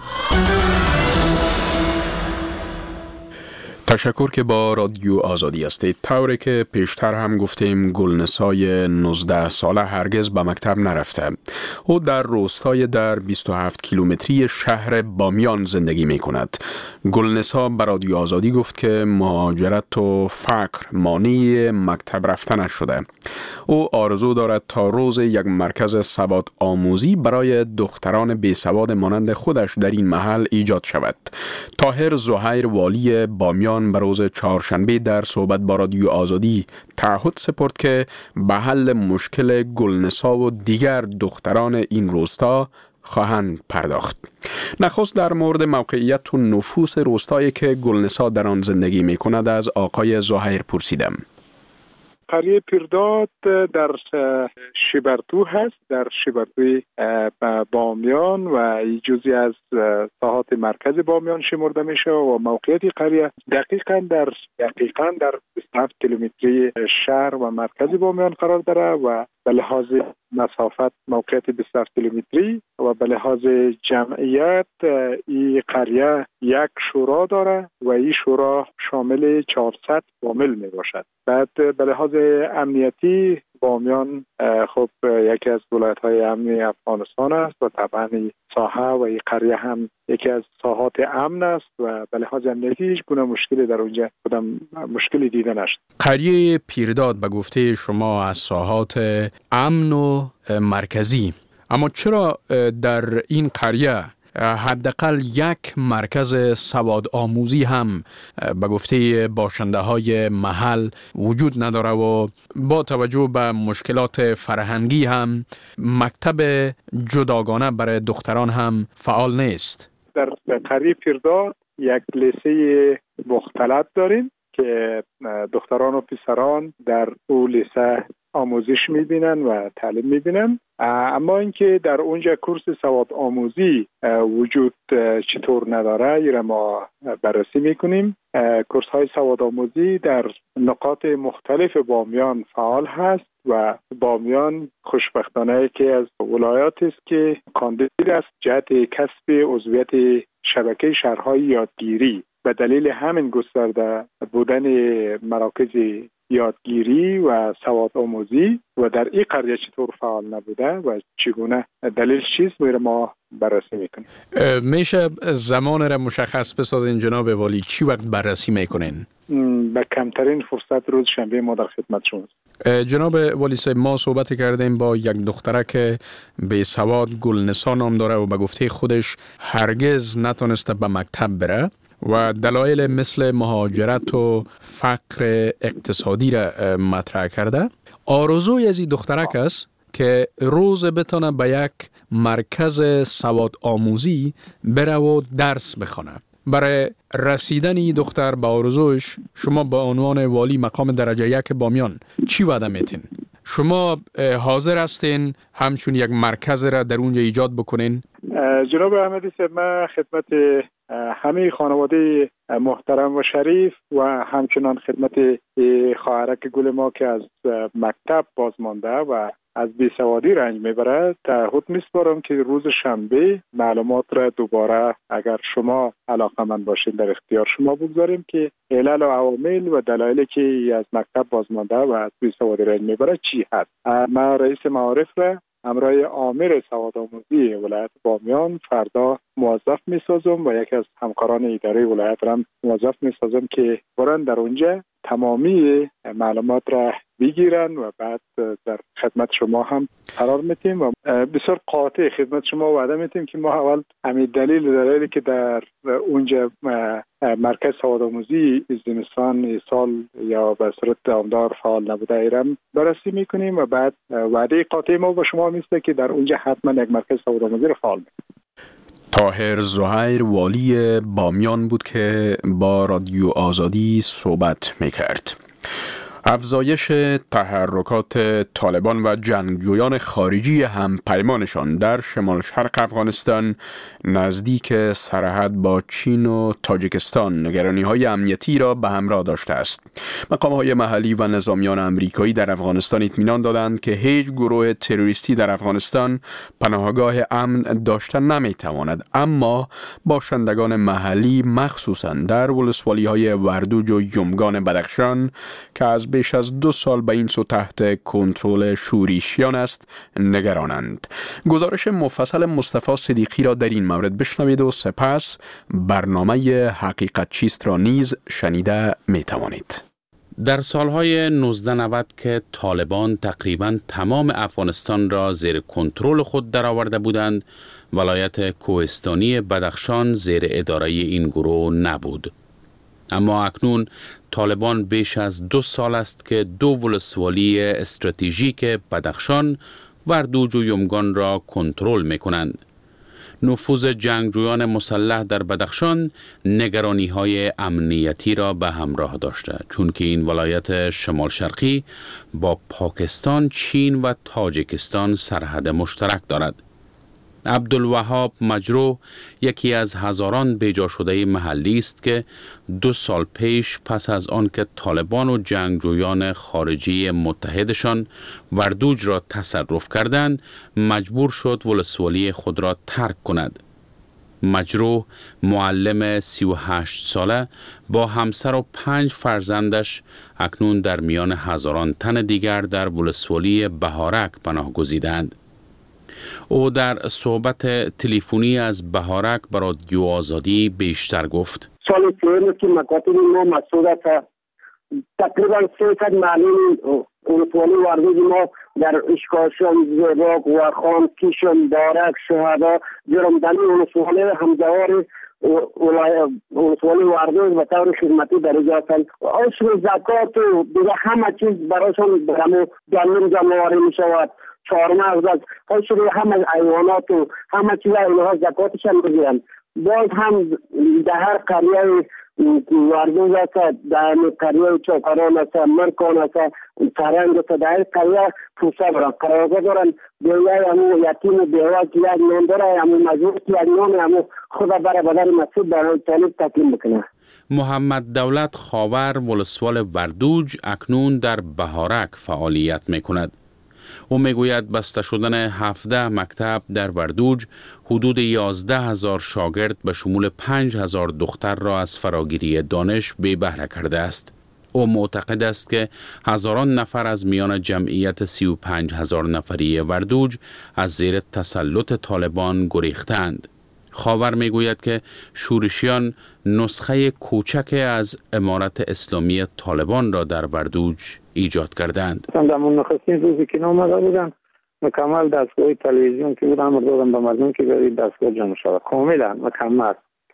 تشکر که با رادیو آزادی هستید. طوری که پیشتر هم گفتیم گلنسای 19 ساله هرگز به مکتب نرفته. او در روستای در 27 کیلومتری شهر بامیان زندگی می کند. گلنسا به رادیو آزادی گفت که مهاجرت و فقر مانع مکتب رفتنش شده. او آرزو دارد تا روز یک مرکز سواد آموزی برای دختران بیسواد مانند خودش در این محل ایجاد شود. طاهر زهیر والی بامیان به روز چهارشنبه در صحبت با رادیو آزادی تعهد سپرد که به حل مشکل گلنسا و دیگر دختران این روستا خواهند پرداخت. نخست در مورد موقعیت و نفوس روستایی که گلنسا در آن زندگی می کند از آقای زهیر پرسیدم. قریه پیرداد در شیبرتو هست، در شیبرتوی بامیان و این جزئی از ساحات مرکز بامیان شمرده میشه و موقعیت قریه دقیقاً در 27 کیلومتری شهر و مرکز بامیان قرار داره و به لحاظ مسافت موقعیت 27 کیلومتری و به لحاظ جمعیت این قریه یک شورا داره و این شورا شامل 400 فامیل می باشد. بعد به لحاظ امنیتی بامیان خب یکی از ولایت‌های امنی افغانستان است و طبعا ساحه و این قریه هم یکی از ساحات امن است و به لحاظ امنیتی هیچ گونه مشکلی در اونجا مشکلی دیده نشد. قریه پیرداد به گفته شما از ساحات امن و مرکزی، اما چرا در این قریه حداقل یک مرکز سواد آموزی هم به گفته باشنده های محل وجود نداره و با توجه به مشکلات فرهنگی هم مکتب جداگانه برای دختران هم فعال نیست. در قریه پیرداد یک لیسه مختلط داریم که دختران و پسران در او لیسه آموزش میبینن و تعلیم میبینن. اما اینکه در اونجا کورس سواد آموزی وجود چطور نداره ایره ما بررسی میکنیم. کورس های سواد آموزی در نقاط مختلف بامیان فعال هست و بامیان خوشبختانه که از ولایات است که کاندید است جهت کسب عضویت شبکه شهرهای یادگیری. به دلیل همین گسترده بودن مراکز یادگیری و سواد آموزی و در این قریه چطور فعال نبوده و چگونه دلیل چیست میره ما بررسی میکنیم. میشه زمان را مشخص بسازین جناب والی، چی وقت بررسی میکنین؟ به کمترین فرصت روز شنبه ما در خدمت شما. جناب والی صاحب، ما صحبت کردیم با یک دختره که به سواد گلنسا نام داره و به گفته خودش هرگز نتونسته به مکتب بره و دلایل مثل مهاجرت و فقر اقتصادی را مطرح کرده. آرزوی از این دخترک است که روز بتونه به یک مرکز سواد آموزی بره و درس بخونه. برای رسیدن این دختر به آرزوش شما به عنوان والی مقام درجه 1 بامیان چی وعده میتین؟ شما حاضر هستین همچون یک مرکز را در اونجا ایجاد بکنین؟ جناب احمدی صاحب، من خدمت همه خانواده محترم و شریف و همچنان خدمت خواهرک گل ما که از مکتب بازمانده و از بیسوادی رنج میبره تعهد میسپارم که روز شنبه معلومات را دوباره اگر شما علاقه‌مند باشین در اختیار شما بگذاریم که علل و عوامل و دلایلی که از مکتب بازمانده و از بیسوادی رنج میبره چی هست. من رئیس معارف را همراه آمر سواد آموزی ولایت بامیان فردا موظف میسازم و یکی از همکاران اداره ولایت را موظف میسازم که برن در اونجا تمامی معلومات را بگیرن و بعد در خدمت شما هم قرار میتیم و بسیار قاطع خدمت شما وعده میتیم که ما اول همین دلیلی که در اونجا مرکز سواد آموزی زمستان سال یا به صورت دوامدار فعال نبوده ایران بررسی میکنیم و بعد وعده قاطع ما با شما میسته که در اونجا حتما یک مرکز سواد آموزی رو فعال میکنیم. طاهر زهیر والی بامیان بود که با رادیو آزادی صحبت میکرد. افزایش تحرکات طالبان و جنگجویان خارجی هم پیمانشان در شمال شرق افغانستان نزدیک سرحد با چین و تاجیکستان نگرانی‌های امنیتی را به همراه داشته است. مقام‌های محلی و نظامیان آمریکایی در افغانستان اطمینان دادند که هیچ گروه تروریستی در افغانستان پناهگاه امن داشته نمی‌تواند، اما باشندگان محلی مخصوصاً در ولسوالی‌های وردوج و یمگان بدخشان که از بیش از 2 سال به این سو تحت کنترل شوریشیان است نگرانند. گزارش مفصل مصطفی صدیقی را در این مورد بشنوید و سپس برنامه حقیقت چیست را نیز شنیده می توانید. در سالهای 1990 که طالبان تقریباً تمام افغانستان را زیر کنترل خود درآورده بودند، ولایت کوهستانی بدخشان زیر اداره این گروه نبود. اما اکنون طالبان بیش از 2 سال است که 2 ولسوالی استراتژیک بدخشان، وردوج و یمگان را کنترل می کنند. نفوذ جنگجویان مسلح در بدخشان نگرانی‌های امنیتی را به همراه داشته، چون که این ولایت شمال شرقی با پاکستان، چین و تاجیکستان سرحد مشترک دارد. عبدالوهاب مجروح یکی از هزاران بیجا شده محلی است که 2 سال پیش پس از آن که طالبان و جنگجویان خارجی متحدشان وردوج را تصرف کردند مجبور شد ولسوالی خود را ترک کند. مجروح معلم 38 ساله با همسر و 5 فرزندش اکنون در میان هزاران تن دیگر در ولسوالی بهارک پناه گزیدند. او در صحبت تلفنی از بهارک به رادیو آزادی بیشتر گفت. سال پیش که مکاتب ما مسئول است تقریبا 300 معلم ولسوالی وردوج ما در اشکاشم زیباک و خان کشم بارک شهدا جرم دنی ولسوالی همزوار ولسوالی وردوز به طور خدمتی درجه هستند. عشر زکات و دیگه همه چیز برایشان برامو گندم جمع آوری می شود. چهارمغز از عشر همه حیوانات و همه چیز اینها زکاتشان میگیرند. باز هم در هر قریه وردوز است، در قریه چوکران است، مرکان است، فرنگ است، در هر قریه پوسه برن قرارگاه دارن. بیایه همون یتیم و بیوه که یک نان داره، همون مجبور که یک نان همون خود برای بدن مسجد برای طالب تقدیم بکنه. محمد دولت خاور ولسوال وردوج اکنون در بهارک فعالیت میکند. او میگوید بسته شدن 17 مکتب در وردوج حدود 11,000 شاگرد به شمول 5,000 دختر را از فراگیری دانش بی بهره کرده است. او معتقد است که هزاران نفر از میان جمعیت 35,000 نفری وردوج از زیر تسلط طالبان گریختند. خاور میگوید که شورشیان نسخه کوچک از امارت اسلامی طالبان را در وردوج ایجاد کردند. در نخستین روزی که آمده بودن مکمل دستگاه تلویزیون که بودن دادن به مردم که برید دستگاه جمع شود کاملا مکمل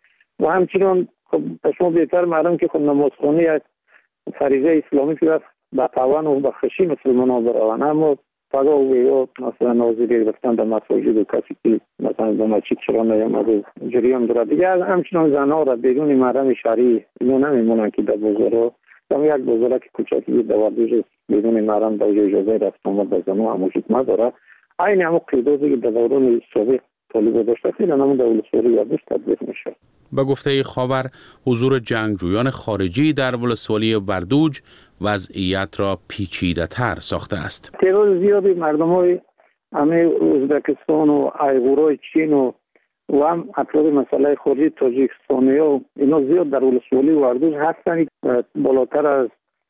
و همچنین خب شما بهتر معلوم که خب نمازخوانی از فریضه اسلامی که به توان و به خشی مسلمان برآورند، اما پگاه و بیگاه مثلا ناظری گرفتن در مساجد و کسی که مثلا به مسجد چرا نیامده جریان دارد دیگه. همچنان زنها را بدون محرم شرعی نمیمونن که در بازارها هم یک بازارک کوچکی در وردوج بدون محرم در اجازه رفت آمد به زنها هم وجود نداره. این همون قیداتی که در دوران سابق طالب داشته خیلی همون در ولسوالی وردوج تطبیق میشه. به گفته خاور حضور جنگجویان خارجی در ولسوالی وردوج وضعیت را پیچیده تر ساخته است. تعداد زیادی مردم های همه ازبکستان و ایغورای چین و هم افراد مسئله خارجی تاجیکستانی ها اینا زیاد در ولسوالی وردوج هستند. بالاتر از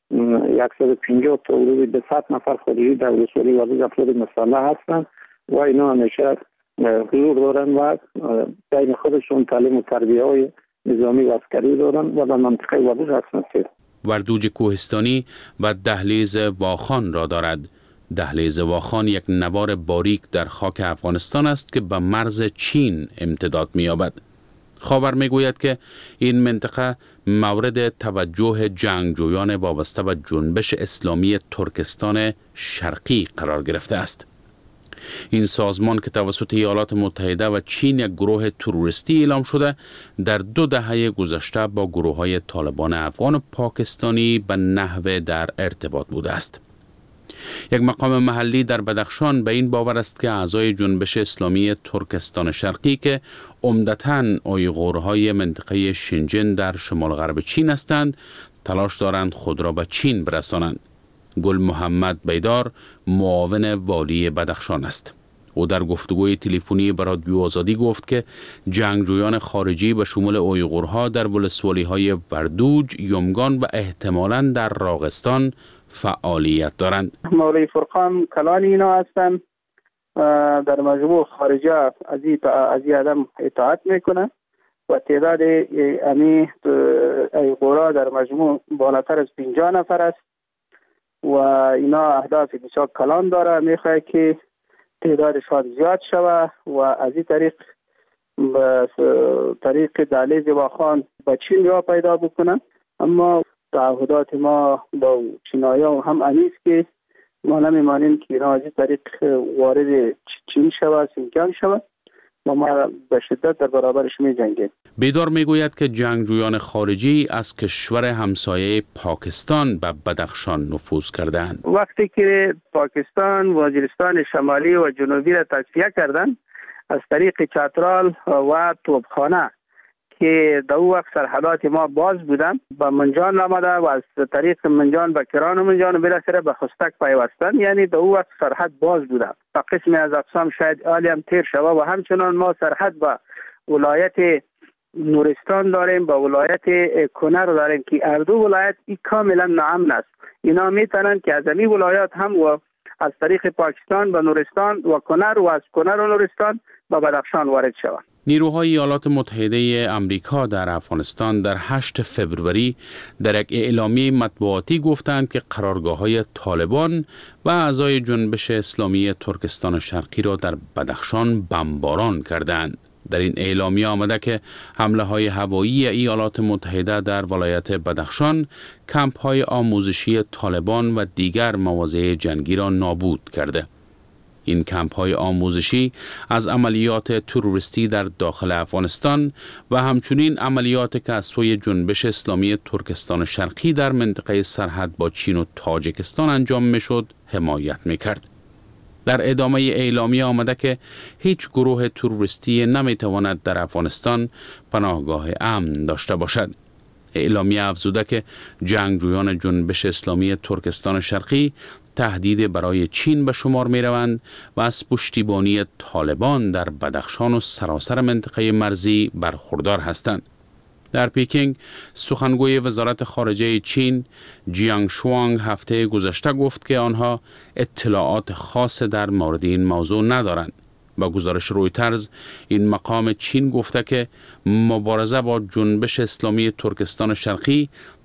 150 تا حدود 200 نفر خارجی در ولسوالی وردوج افراد مسئله هستند و اینا همیشه حضور دارن و بین خودشون تعلیم و تربیه های نظامی و عسکری دارن و در منطقه وردوج هستند. وردوج کوهستانی و دهلیز واخان را دارد. دهلیز واخان یک نوار باریک در خاک افغانستان است که به مرز چین امتداد می‌یابد. خاور میگوید که این منطقه مورد توجه جنگجویان وابسته به جنبش اسلامی ترکستان شرقی قرار گرفته است. این سازمان که توسط ایالات متحده و چین یک گروه تروریستی اعلام شده، در 2 دهه گذشته با گروه‌های طالبان افغان و پاکستانی به نحو در ارتباط بوده است. یک مقام محلی در بدخشان به این باور است که اعضای جنبش اسلامی ترکستان شرقی که عمدتاً اویغورهای منطقه شینجن در شمال غرب چین هستند، تلاش دارند خود را به چین برسانند. گل محمد بیدار معاون والی بدخشان است. او در گفتگوی تلفنی با رادیو آزادی گفت که جنگجویان خارجی به شمول اویغورها در ولسوالی‌های وردوج، یمگان و احتمالاً در راغستان فعالیت دارند. مولوی فرقان کلان اینا هستند. در مجموع خارجه از این آدم اطاعت میکنه و تعداد امی اویغورها در مجموع بالاتر از 50 نفر است و اینا اهداف بسیار کلان داره. میخواه که تعدادشان زیاد شوه و از این طریق دهلیز واخان به چین را پیدا بکنن. اما تعهدات ما با چینایان هم انیست که ما نمیمانیم که اینا از این طریق وارد چین شوه، سینکیان شوه و ما به شدت در برابرش می جنگیم. بیدار میگوید که جنگجویان خارجی از کشور همسایه پاکستان به بدخشان نفوذ کردند. وقتی که پاکستان وزیرستان شمالی و جنوبی را تصفیه کردند از طریق چترال و توپخانه که در وقت سرحدات ما باز بودن به منجان آمده و از طریق منجان به کران و منجان و بالاخره به خستک پیوستن، یعنی در وقت سرحد باز بودن. تا قسمی از اقسام شاید عالی هم تیر شوه و همچنان ما سرحد با ولایت نورستان داریم، با ولایت کنر داریم که هر دو ولایت این کاملا ناامن است. اینا میتونن که از این ولایات هم و از طریق پاکستان به نورستان و کنر و از کنر و نورستان به بدخشان وارد شوند. نیروهای ایالات متحده آمریکا در افغانستان در 8 فوریه در یک اعلامیه مطبوعاتی گفتند که قرارگاه‌های طالبان و اعضای جنبش اسلامی ترکستان شرقی را در بدخشان بمباران کردند. در این اعلامیه آمده که حمله‌های هوایی ایالات متحده در ولایت بدخشان کمپ‌های آموزشی طالبان و دیگر مواضع جنگی را نابود کرده. این کمپ‌های آموزشی از عملیات تروریستی در داخل افغانستان و همچنین عملیات که از سوی جنبش اسلامی ترکستان شرقی در منطقه سرحد با چین و تاجیکستان انجام می‌شد حمایت می‌کرد. در ادامه اعلامیه آمده که هیچ گروه تروریستی نمی‌تواند در افغانستان پناهگاه امن داشته باشد. اعلامیه افزوده که جنگجویان جنبش اسلامی ترکستان شرقی تهدید برای چین به شمار می روند و از پشتیبانی طالبان در بدخشان و سراسر منطقه مرزی برخوردار هستند. در پیکینگ سخنگوی وزارت خارجه چین جیانگ شوانگ هفته گذشته گفت که آنها اطلاعات خاص در مورد این موضوع ندارند. با گزارش رویترز این مقام چین گفته که مبارزه با جنبش اسلامی ترکستان شرقی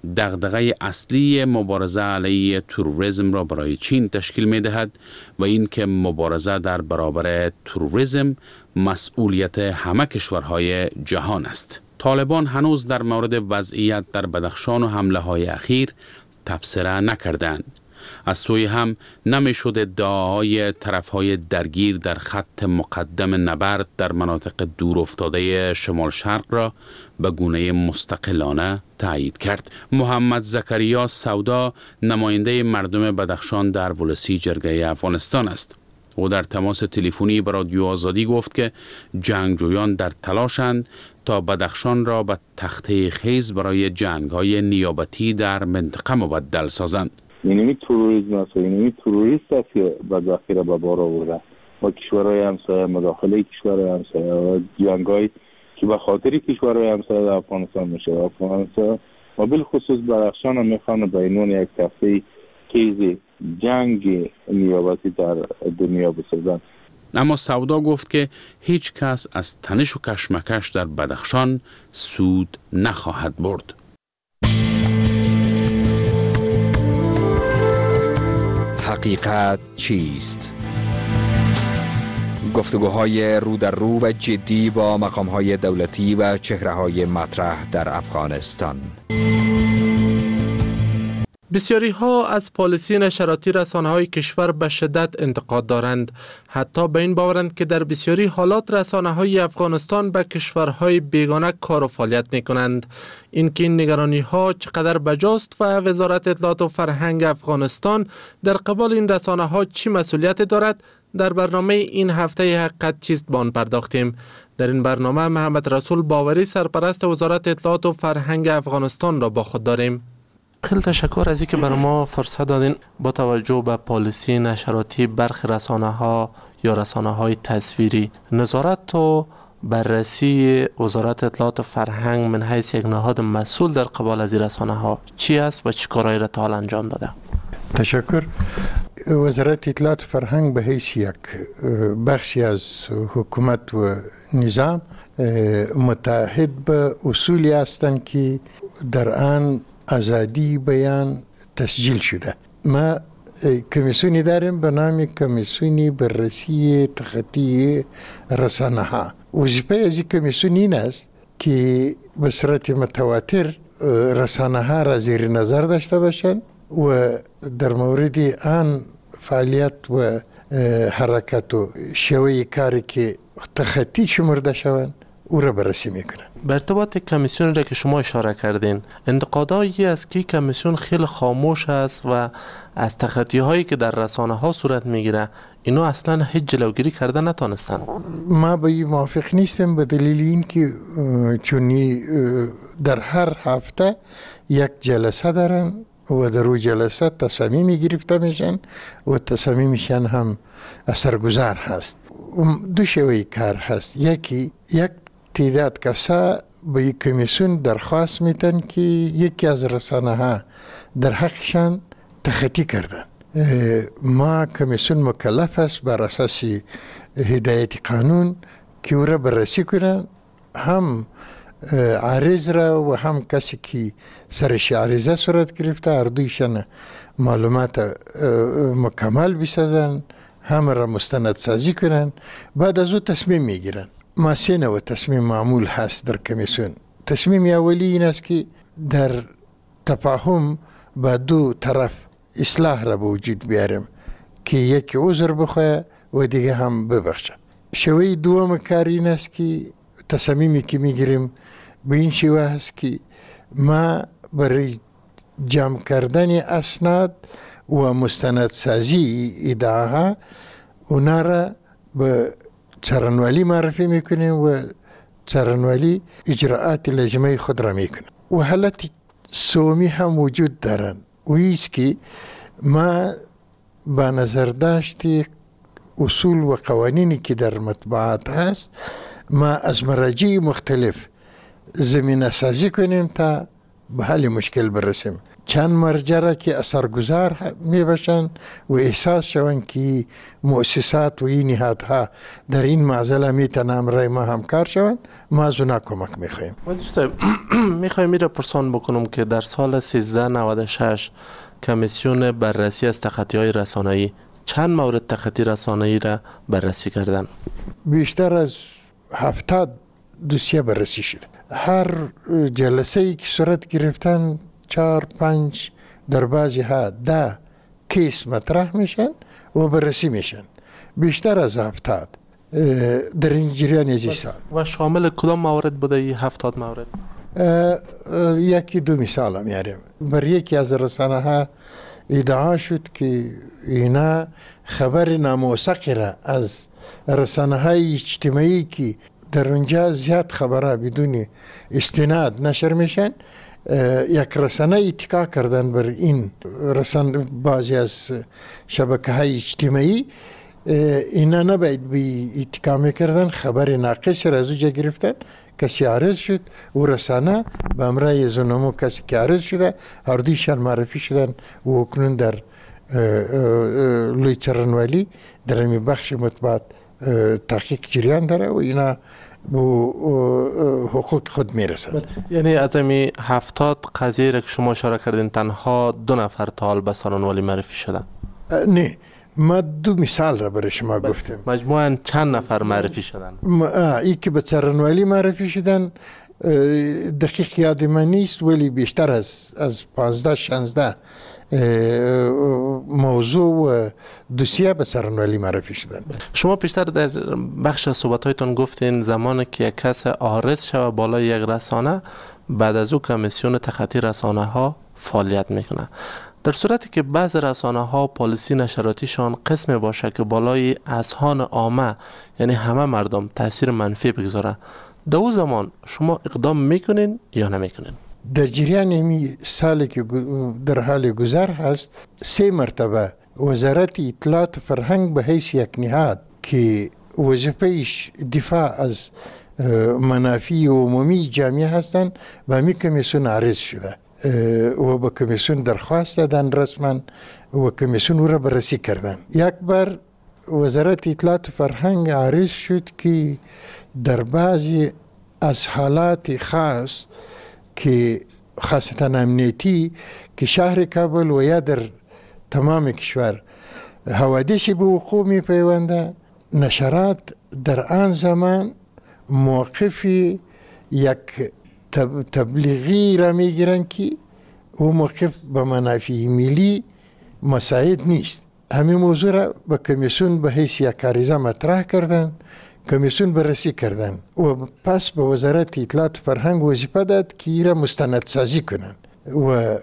دغدغه اصلی مبارزه علیه تروریسم را برای چین تشکیل می دهد و این که مبارزه در برابر تروریسم مسئولیت همه کشورهای جهان است. طالبان هنوز در مورد وضعیت در بدخشان و حمله های اخیر تبصره نکردند. از سوی هم نمیشد ادعاهای طرفهای درگیر در خط مقدم نبرد در مناطق دور افتاده شمال شرق را به گونه مستقلانه تایید کرد. محمد زکریا سودا نماینده مردم بدخشان در ولسی جرگه افغانستان است. او در تماس تلفنی با رادیو آزادی گفت که جنگجویان در تلاشند تا بدخشان را به تخته خیز برای جنگ‌های نیابتی در منطقه مبدل سازند. اینمی تروریسم است و اینمی تروریست است که بدبختی را به بار آورده و کشورهای همسایه، مداخله کشورهای همسایه و جنگ‌هایی که به خاطر کشورهای همسایه در افغانستان میشه. افغانستان و بالخصوص بدخشان هم میخوان به عنوان یک تخته خیز جنگ نیابتی در دنیا بسازند. اما سودا گفت که هیچ کس از تنش و کشمکش در بدخشان سود نخواهد برد. حقیقت چیست؟ گفتگوهای رو در رو و جدی با مقام‌های دولتی و چهره‌های مطرح در افغانستان. بسیاری ها از پالیسی نشراتی رسانه‌های کشور به شدت انتقاد دارند. حتی به این باورند که در بسیاری حالات رسانه‌های افغانستان به کشورهای بیگانه کار و فعالیت می‌کنند. این نگرانی‌ها چقدر بجاست و وزارت اطلاعات و فرهنگ افغانستان در قبال این رسانه‌ها چی مسئولیت دارد؟ در برنامه این هفته حقیقت چیست به آن پرداختیم. در این برنامه محمد رسول باوری سرپرست وزارت اطلاعات و فرهنگ افغانستان را با خود داریم. خیلی تشکر از اینکه برای ما فرصت دادین. با توجه به پالیسی نشراتی برخی رسانه‌ها یا رسانه‌های تصویری، نظارت و بررسی وزارت اطلاعات و فرهنگ من حیث یک نهاد مسئول در قبال از این رسانه‌ها چی است و چه کارهایی را تا حال انجام داده؟ تشکر. وزارت اطلاعات و فرهنگ به حیث یک بخشی از حکومت و نظام متحد به اصولی هستند که در آن آزادی بیان تسجیل شده. ما کمیسیونی داریم به نام کمیسیونی بررسی تخطی رسانه ها. وظیفه از این کمیسیون این است که به صورت متواتر رسانه ها را زیر نظر داشته باشند و در مورد آن فعالیت و حرکت و شیوه کاری که تخطی شمرده شوند او را بررسی میکنند. به ارتباط کمیسیون را که شما اشاره کردین، انتقادایی است که کمیسیون خیلی خاموش است و از تخطی هایی که در رسانه ها صورت میگیره اینو اصلا هیچ جلوگیری کرده نتونستن. ما به این موافق نیستم به دلیل این که چونی در هر هفته یک جلسه دارن و در اون جلسه تصمیمی گرفته میشن و تصمیمشان هم اثرگذار هست. دو شیوه کار هست. یک تعداد کسا به یک کمیسیون درخواست میتن که یکی از رسانه ها در حقشان تخطی کردن. ما کمیسیون مکلف است بر اساس هدایت قانون که او را بررسی کنن، هم عارض را و هم کسی که سرش عارضه صورت گرفته هر دویشان معلومات مکمل بسازن، همه را مستند سازی کنن، بعد از او تصمیم میگیرن. ما 3 نوع تصمیم معمول هست در کمیسیون. تصمیم اولی این است که در تفاهم با دو طرف اصلاح را به وجود بیاریم که یکی عذر بخواه و دیگه هم ببخشه. شوی دوم کار این است که تصمیمی که میگیریم به این شیوه است که ما برای جمع کردن اسناد و مستندسازی ادعاها اونا را به څارنوالی معرفی میکنیم و څارنوالی اجراعات لازمه خود را میکنه. و حالت سومی هم وجود دارند و ایست که ما با نظر داشتی اصول و قوانینی که در مطبوعات هست ما از مراجع مختلف زمینه سازی کنیم تا به حل مشکل برسیم. چند مرجع را که اثرگذار می باشند و احساس شوند که مؤسسات و این نهادها در این معضله می تونن رای ما همکار شوند، ما از اونا کمک می خواهیم. وزیر صاحب میخوایم میره پرسان بکنم که در سال 1396 کمیسیون بررسی از تخطی های رسانه‌ای چند مورد تخطی رسانه‌ای را بررسی کردن؟ بیشتر از 70 دوسیه بررسی شده. هر جلسه ای که صورت گرفتن 4-5 در بعضی ها 10 کیس مطرح میشن و بررسی میشن. بیشتر از 70 در این جریان از سال. و شامل کدام موارد بوده این 70 مورد؟ یکی دو مثال میاریم. بر یکی از رسانه ها ادعا شد که اینا خبر ناموثق را از رسانه های اجتماعی که در اونجا زیاد خبرها بدون استناد نشر میشن، یک رسانه اتکا کردن بر این رسانه. بعضی از شبکه های اجتماعی اینا نباید به اتکا میکردن، خبر ناقص را از اونجا گرفتن، کسی عارض شد و رسانه به امرای زنمو کسی که عارض شده هر دویشان معرفی شدن و اکنون در لوی څارنوالي در امی بخش مطبوعات تحقیق جریان داره و اینا حقوق خود میرسن. یعنی از امی 70 قضیه را که شما اشاره کردین تنها 2 نفر تا حال به څارنوالي معرفی شدن؟ نه، ما 2 مثال را برای شما گفتم. مجموعاً چند نفر معرفی شدن؟ ای که به څارنوالي معرفی شدن دقیق یاد من نیست، ولی بیشتر از 15-16 موضوع و دوسیه به څارنوالي معرفی شدن. شما پیشتر در بخش صحبت‌هایتان گفتین زمانی که یک کس عارض شود بالای یک رسانه، بعد از او کمیسیون تخطی رسانه ها فعالیت میکنه. در صورتی که بعض رسانه ها پالیسی نشراتیشان قسم باشه که بالای اذهان عامه یعنی همه مردم تاثیر منفی بگذاره، در اون زمان شما اقدام میکنین یا نمیکنین؟ در جریان این سالی که در حال گذر هست 3 مرتبه وزارت اطلاعات و فرهنگ به حیث یک نهاد که وظیفه‌اش دفاع از منافع عمومی جامعه هستند به می کمیسیون عرض شده و به کمیسیون درخواست دادن رسما و کمیسیون او را بررسی کردن. یک بار وزارت اطلاعات و فرهنگ عرض شد که در بعضی از حالات خاص که خاصتا امنیتی که شهر کابل و یا در تمام کشور حوادثی به وقوع می پیونده، نشرات در آن زمان موقف یک تبلیغی را می گیرند که او موقف به منافع ملی مساعد نیست. همین موضوع را به کمیسیون به حیث یک عریضه مطرح کردن، کمیسیون بررسی کردن و پس به وزارت اطلاعات و فرهنگ وظیفه داد که این را مستندسازی کنن و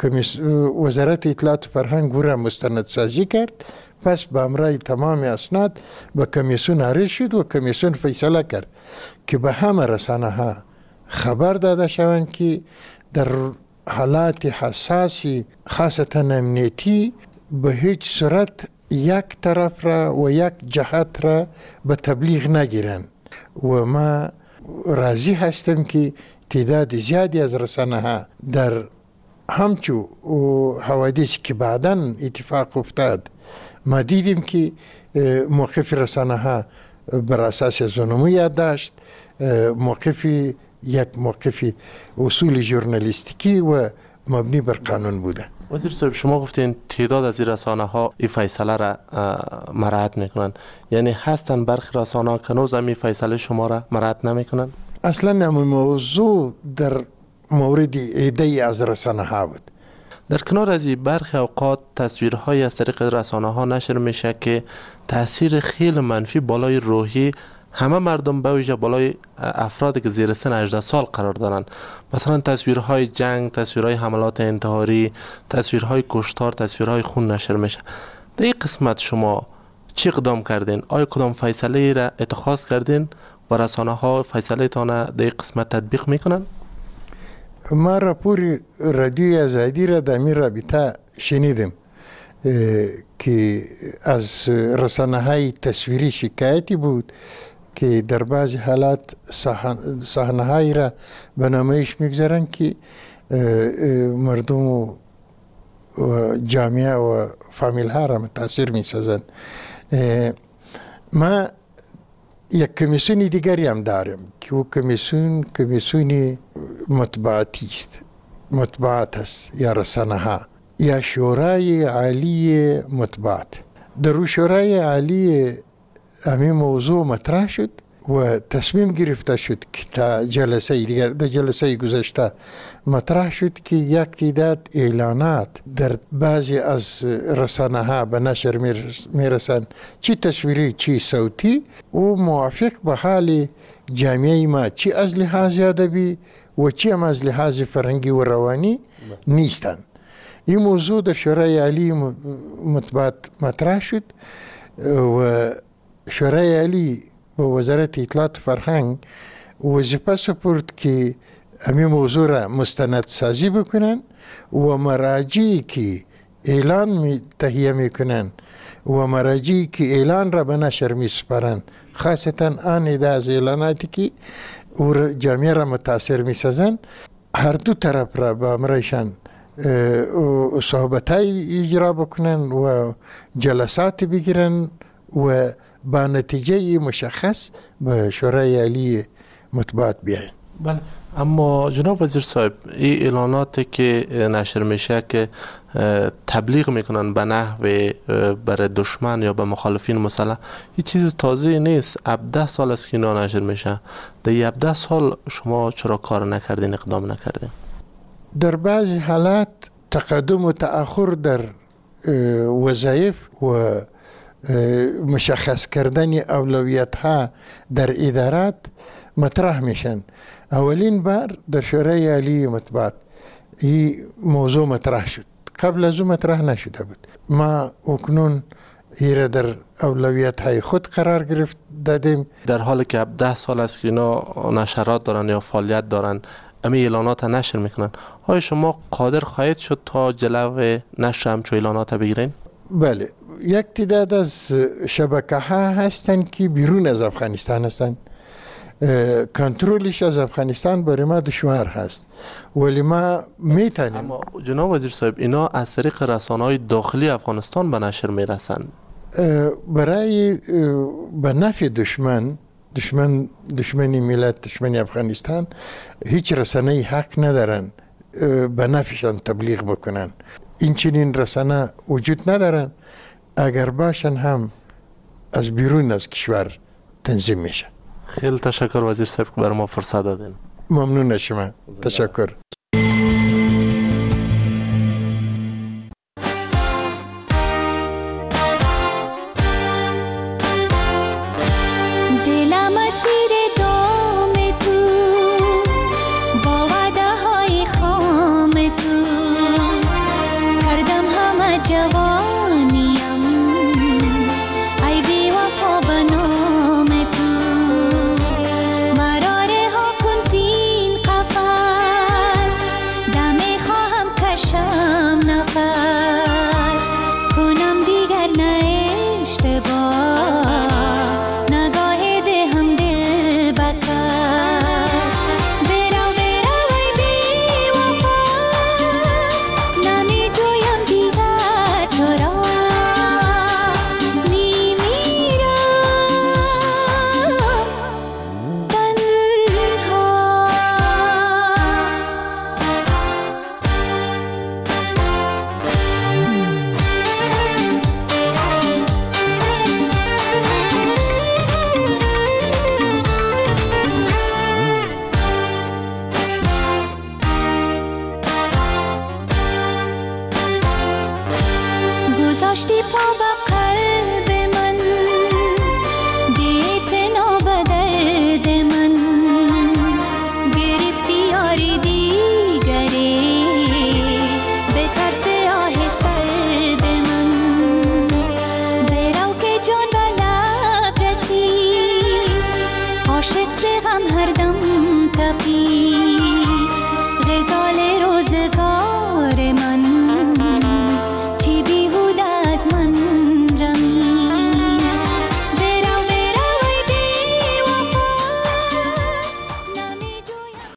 وزارت اطلاعات و فرهنگ او را مستندسازی کرد. پس به امرای تمام اسناد به کمیسیون عرضه شد و کمیسیون فیصله کرد که به همه رسانه ها خبر داده شوند که در حالات حساسی خاصتا امنیتی به هیچ صورت یک طرف را و یک جهت را به تبلیغ نگیرند و ما راضی هستم که تعداد زیادی از رسانه ها در همچو حوادثی که بعداً اتفاق افتاد ما دیدیم که موقف رسانه ها بر اساس زنومی یادداشت موقف اصول ژورنالیستیکی و مبنی بر قانون بوده. وزیر صاحب شما گفتین تعداد از این رسانه ها این فیصله را مراعات میکنن، یعنی هستن برخی رسانه ها که هنوز این فیصله شما را مراعات نمیکنن؟ اصلا این موضوع در مورد ایده از رسانه ها بود. در کنار از این برخی اوقات تصویرهایی از طریق رسانه ها نشر میشه که تاثیر خیلی منفی بالای روحی همه مردم به ویژه بالای افرادی که زیر سن 18 سال قرار دارن، مثلا تصویرهای جنگ، تصویرهای حملات انتحاری، تصویرهای کشتار، تصویرهای خون نشر میشه. در این قسمت شما چی اقدام کردین؟ آیا کدام فیصله را اتخاذ کردین و رسانه ها فیصله تانه در این قسمت تطبیق میکنن؟ ما راپور رادیوی آزادی را در این رابطه شنیدم که از رسانه های تصویری شکایتی بود که در بعضی حالات صحنه هایی را به نمایش میگذارن که مردم و جامعه و فامیل ها را متاثر میسازن. ما یک کمیسیون دیگری هم دارم که او کمیسیون مطبوعاتی است، مطبوعات است یا رسانه ها یا شورای عالی مطبوعات. در شورای عالی همین موضوع مطرح شد و تصمیم گرفته شد که تا جلسه دیگر، در جلسه گذشته مطرح شد که یک تعداد اعلانات در بعضی از رسانه ها به نشر میرسند، چی تصویری چی صوتی، و موافق به حال جامعه ما چی از لحاظ ادبی و چی هم از لحاظ فرهنگی و روانی نیستند. این موضوع در شورای عالی مطبوعات مطرح شد و شورای عالی به وزارت اطلاعات و فرهنگ وظیفه سپرد که همین موضوع را مستند سازی بکنن و مراجعی که اعلان تهیه میکنن و مراجعی که اعلان را به نشر میسپارن، خاصتا آن ایده از اعلاناتی که جامعه را متاثر میسازن، هر دو طرف را به امرشان صحبتای اجرا بکنن و جلسات بگیرن و با نتیجه مشخص به شورای عالی مطبوعات بیاین. بله، اما جناب وزیر صاحب این اعلاناتی که نشر میشه که تبلیغ میکنن به نحو برای دشمن یا به مخالفین مسلح، این چیز تازه نیست. 17 سال است که اینا نشر میشه. در 17 سال شما چرا کار نکردین، اقدام نکردین؟ در بعضی حالات تقدم و تأخر در وظایف و مشخص کردن اولویت ها در ادارات مطرح میشن. اولین بار در شورای عالی مطبوعات این موضوع مطرح شد، قبل از اون مطرح نشده بود. ما اکنون ایره در اولویت های خود قرار گرفت دادیم. در حالی که 17 سال است که اینا نشرات دارن یا فعالیت دارن، امی اعلانات نشر میکنن، آیا شما قادر خواهید شد تا جلو نشر همچو اعلانات بگیرین؟ بله، یک تعداد از شبکه ها هستن که بیرون از افغانستان هستن، کنترلش از افغانستان برای ما دشوار هست، ولی ما میتونیم. اما جناب وزیر صاحب اینا از طریق رسانه‌های داخلی افغانستان به نشر میرسن. برای به نفع دشمن ملت، دشمن افغانستان، هیچ رسانه‌ای حق ندارن به نفعشان تبلیغ بکنن. این چنین رسانه وجود ندارن، اگر باشن هم از بیرون از کشور تنظیم میشه. خیلی تشکر وزیر صاحب که بر ما فرصت دادین. ممنون شما. تشکر.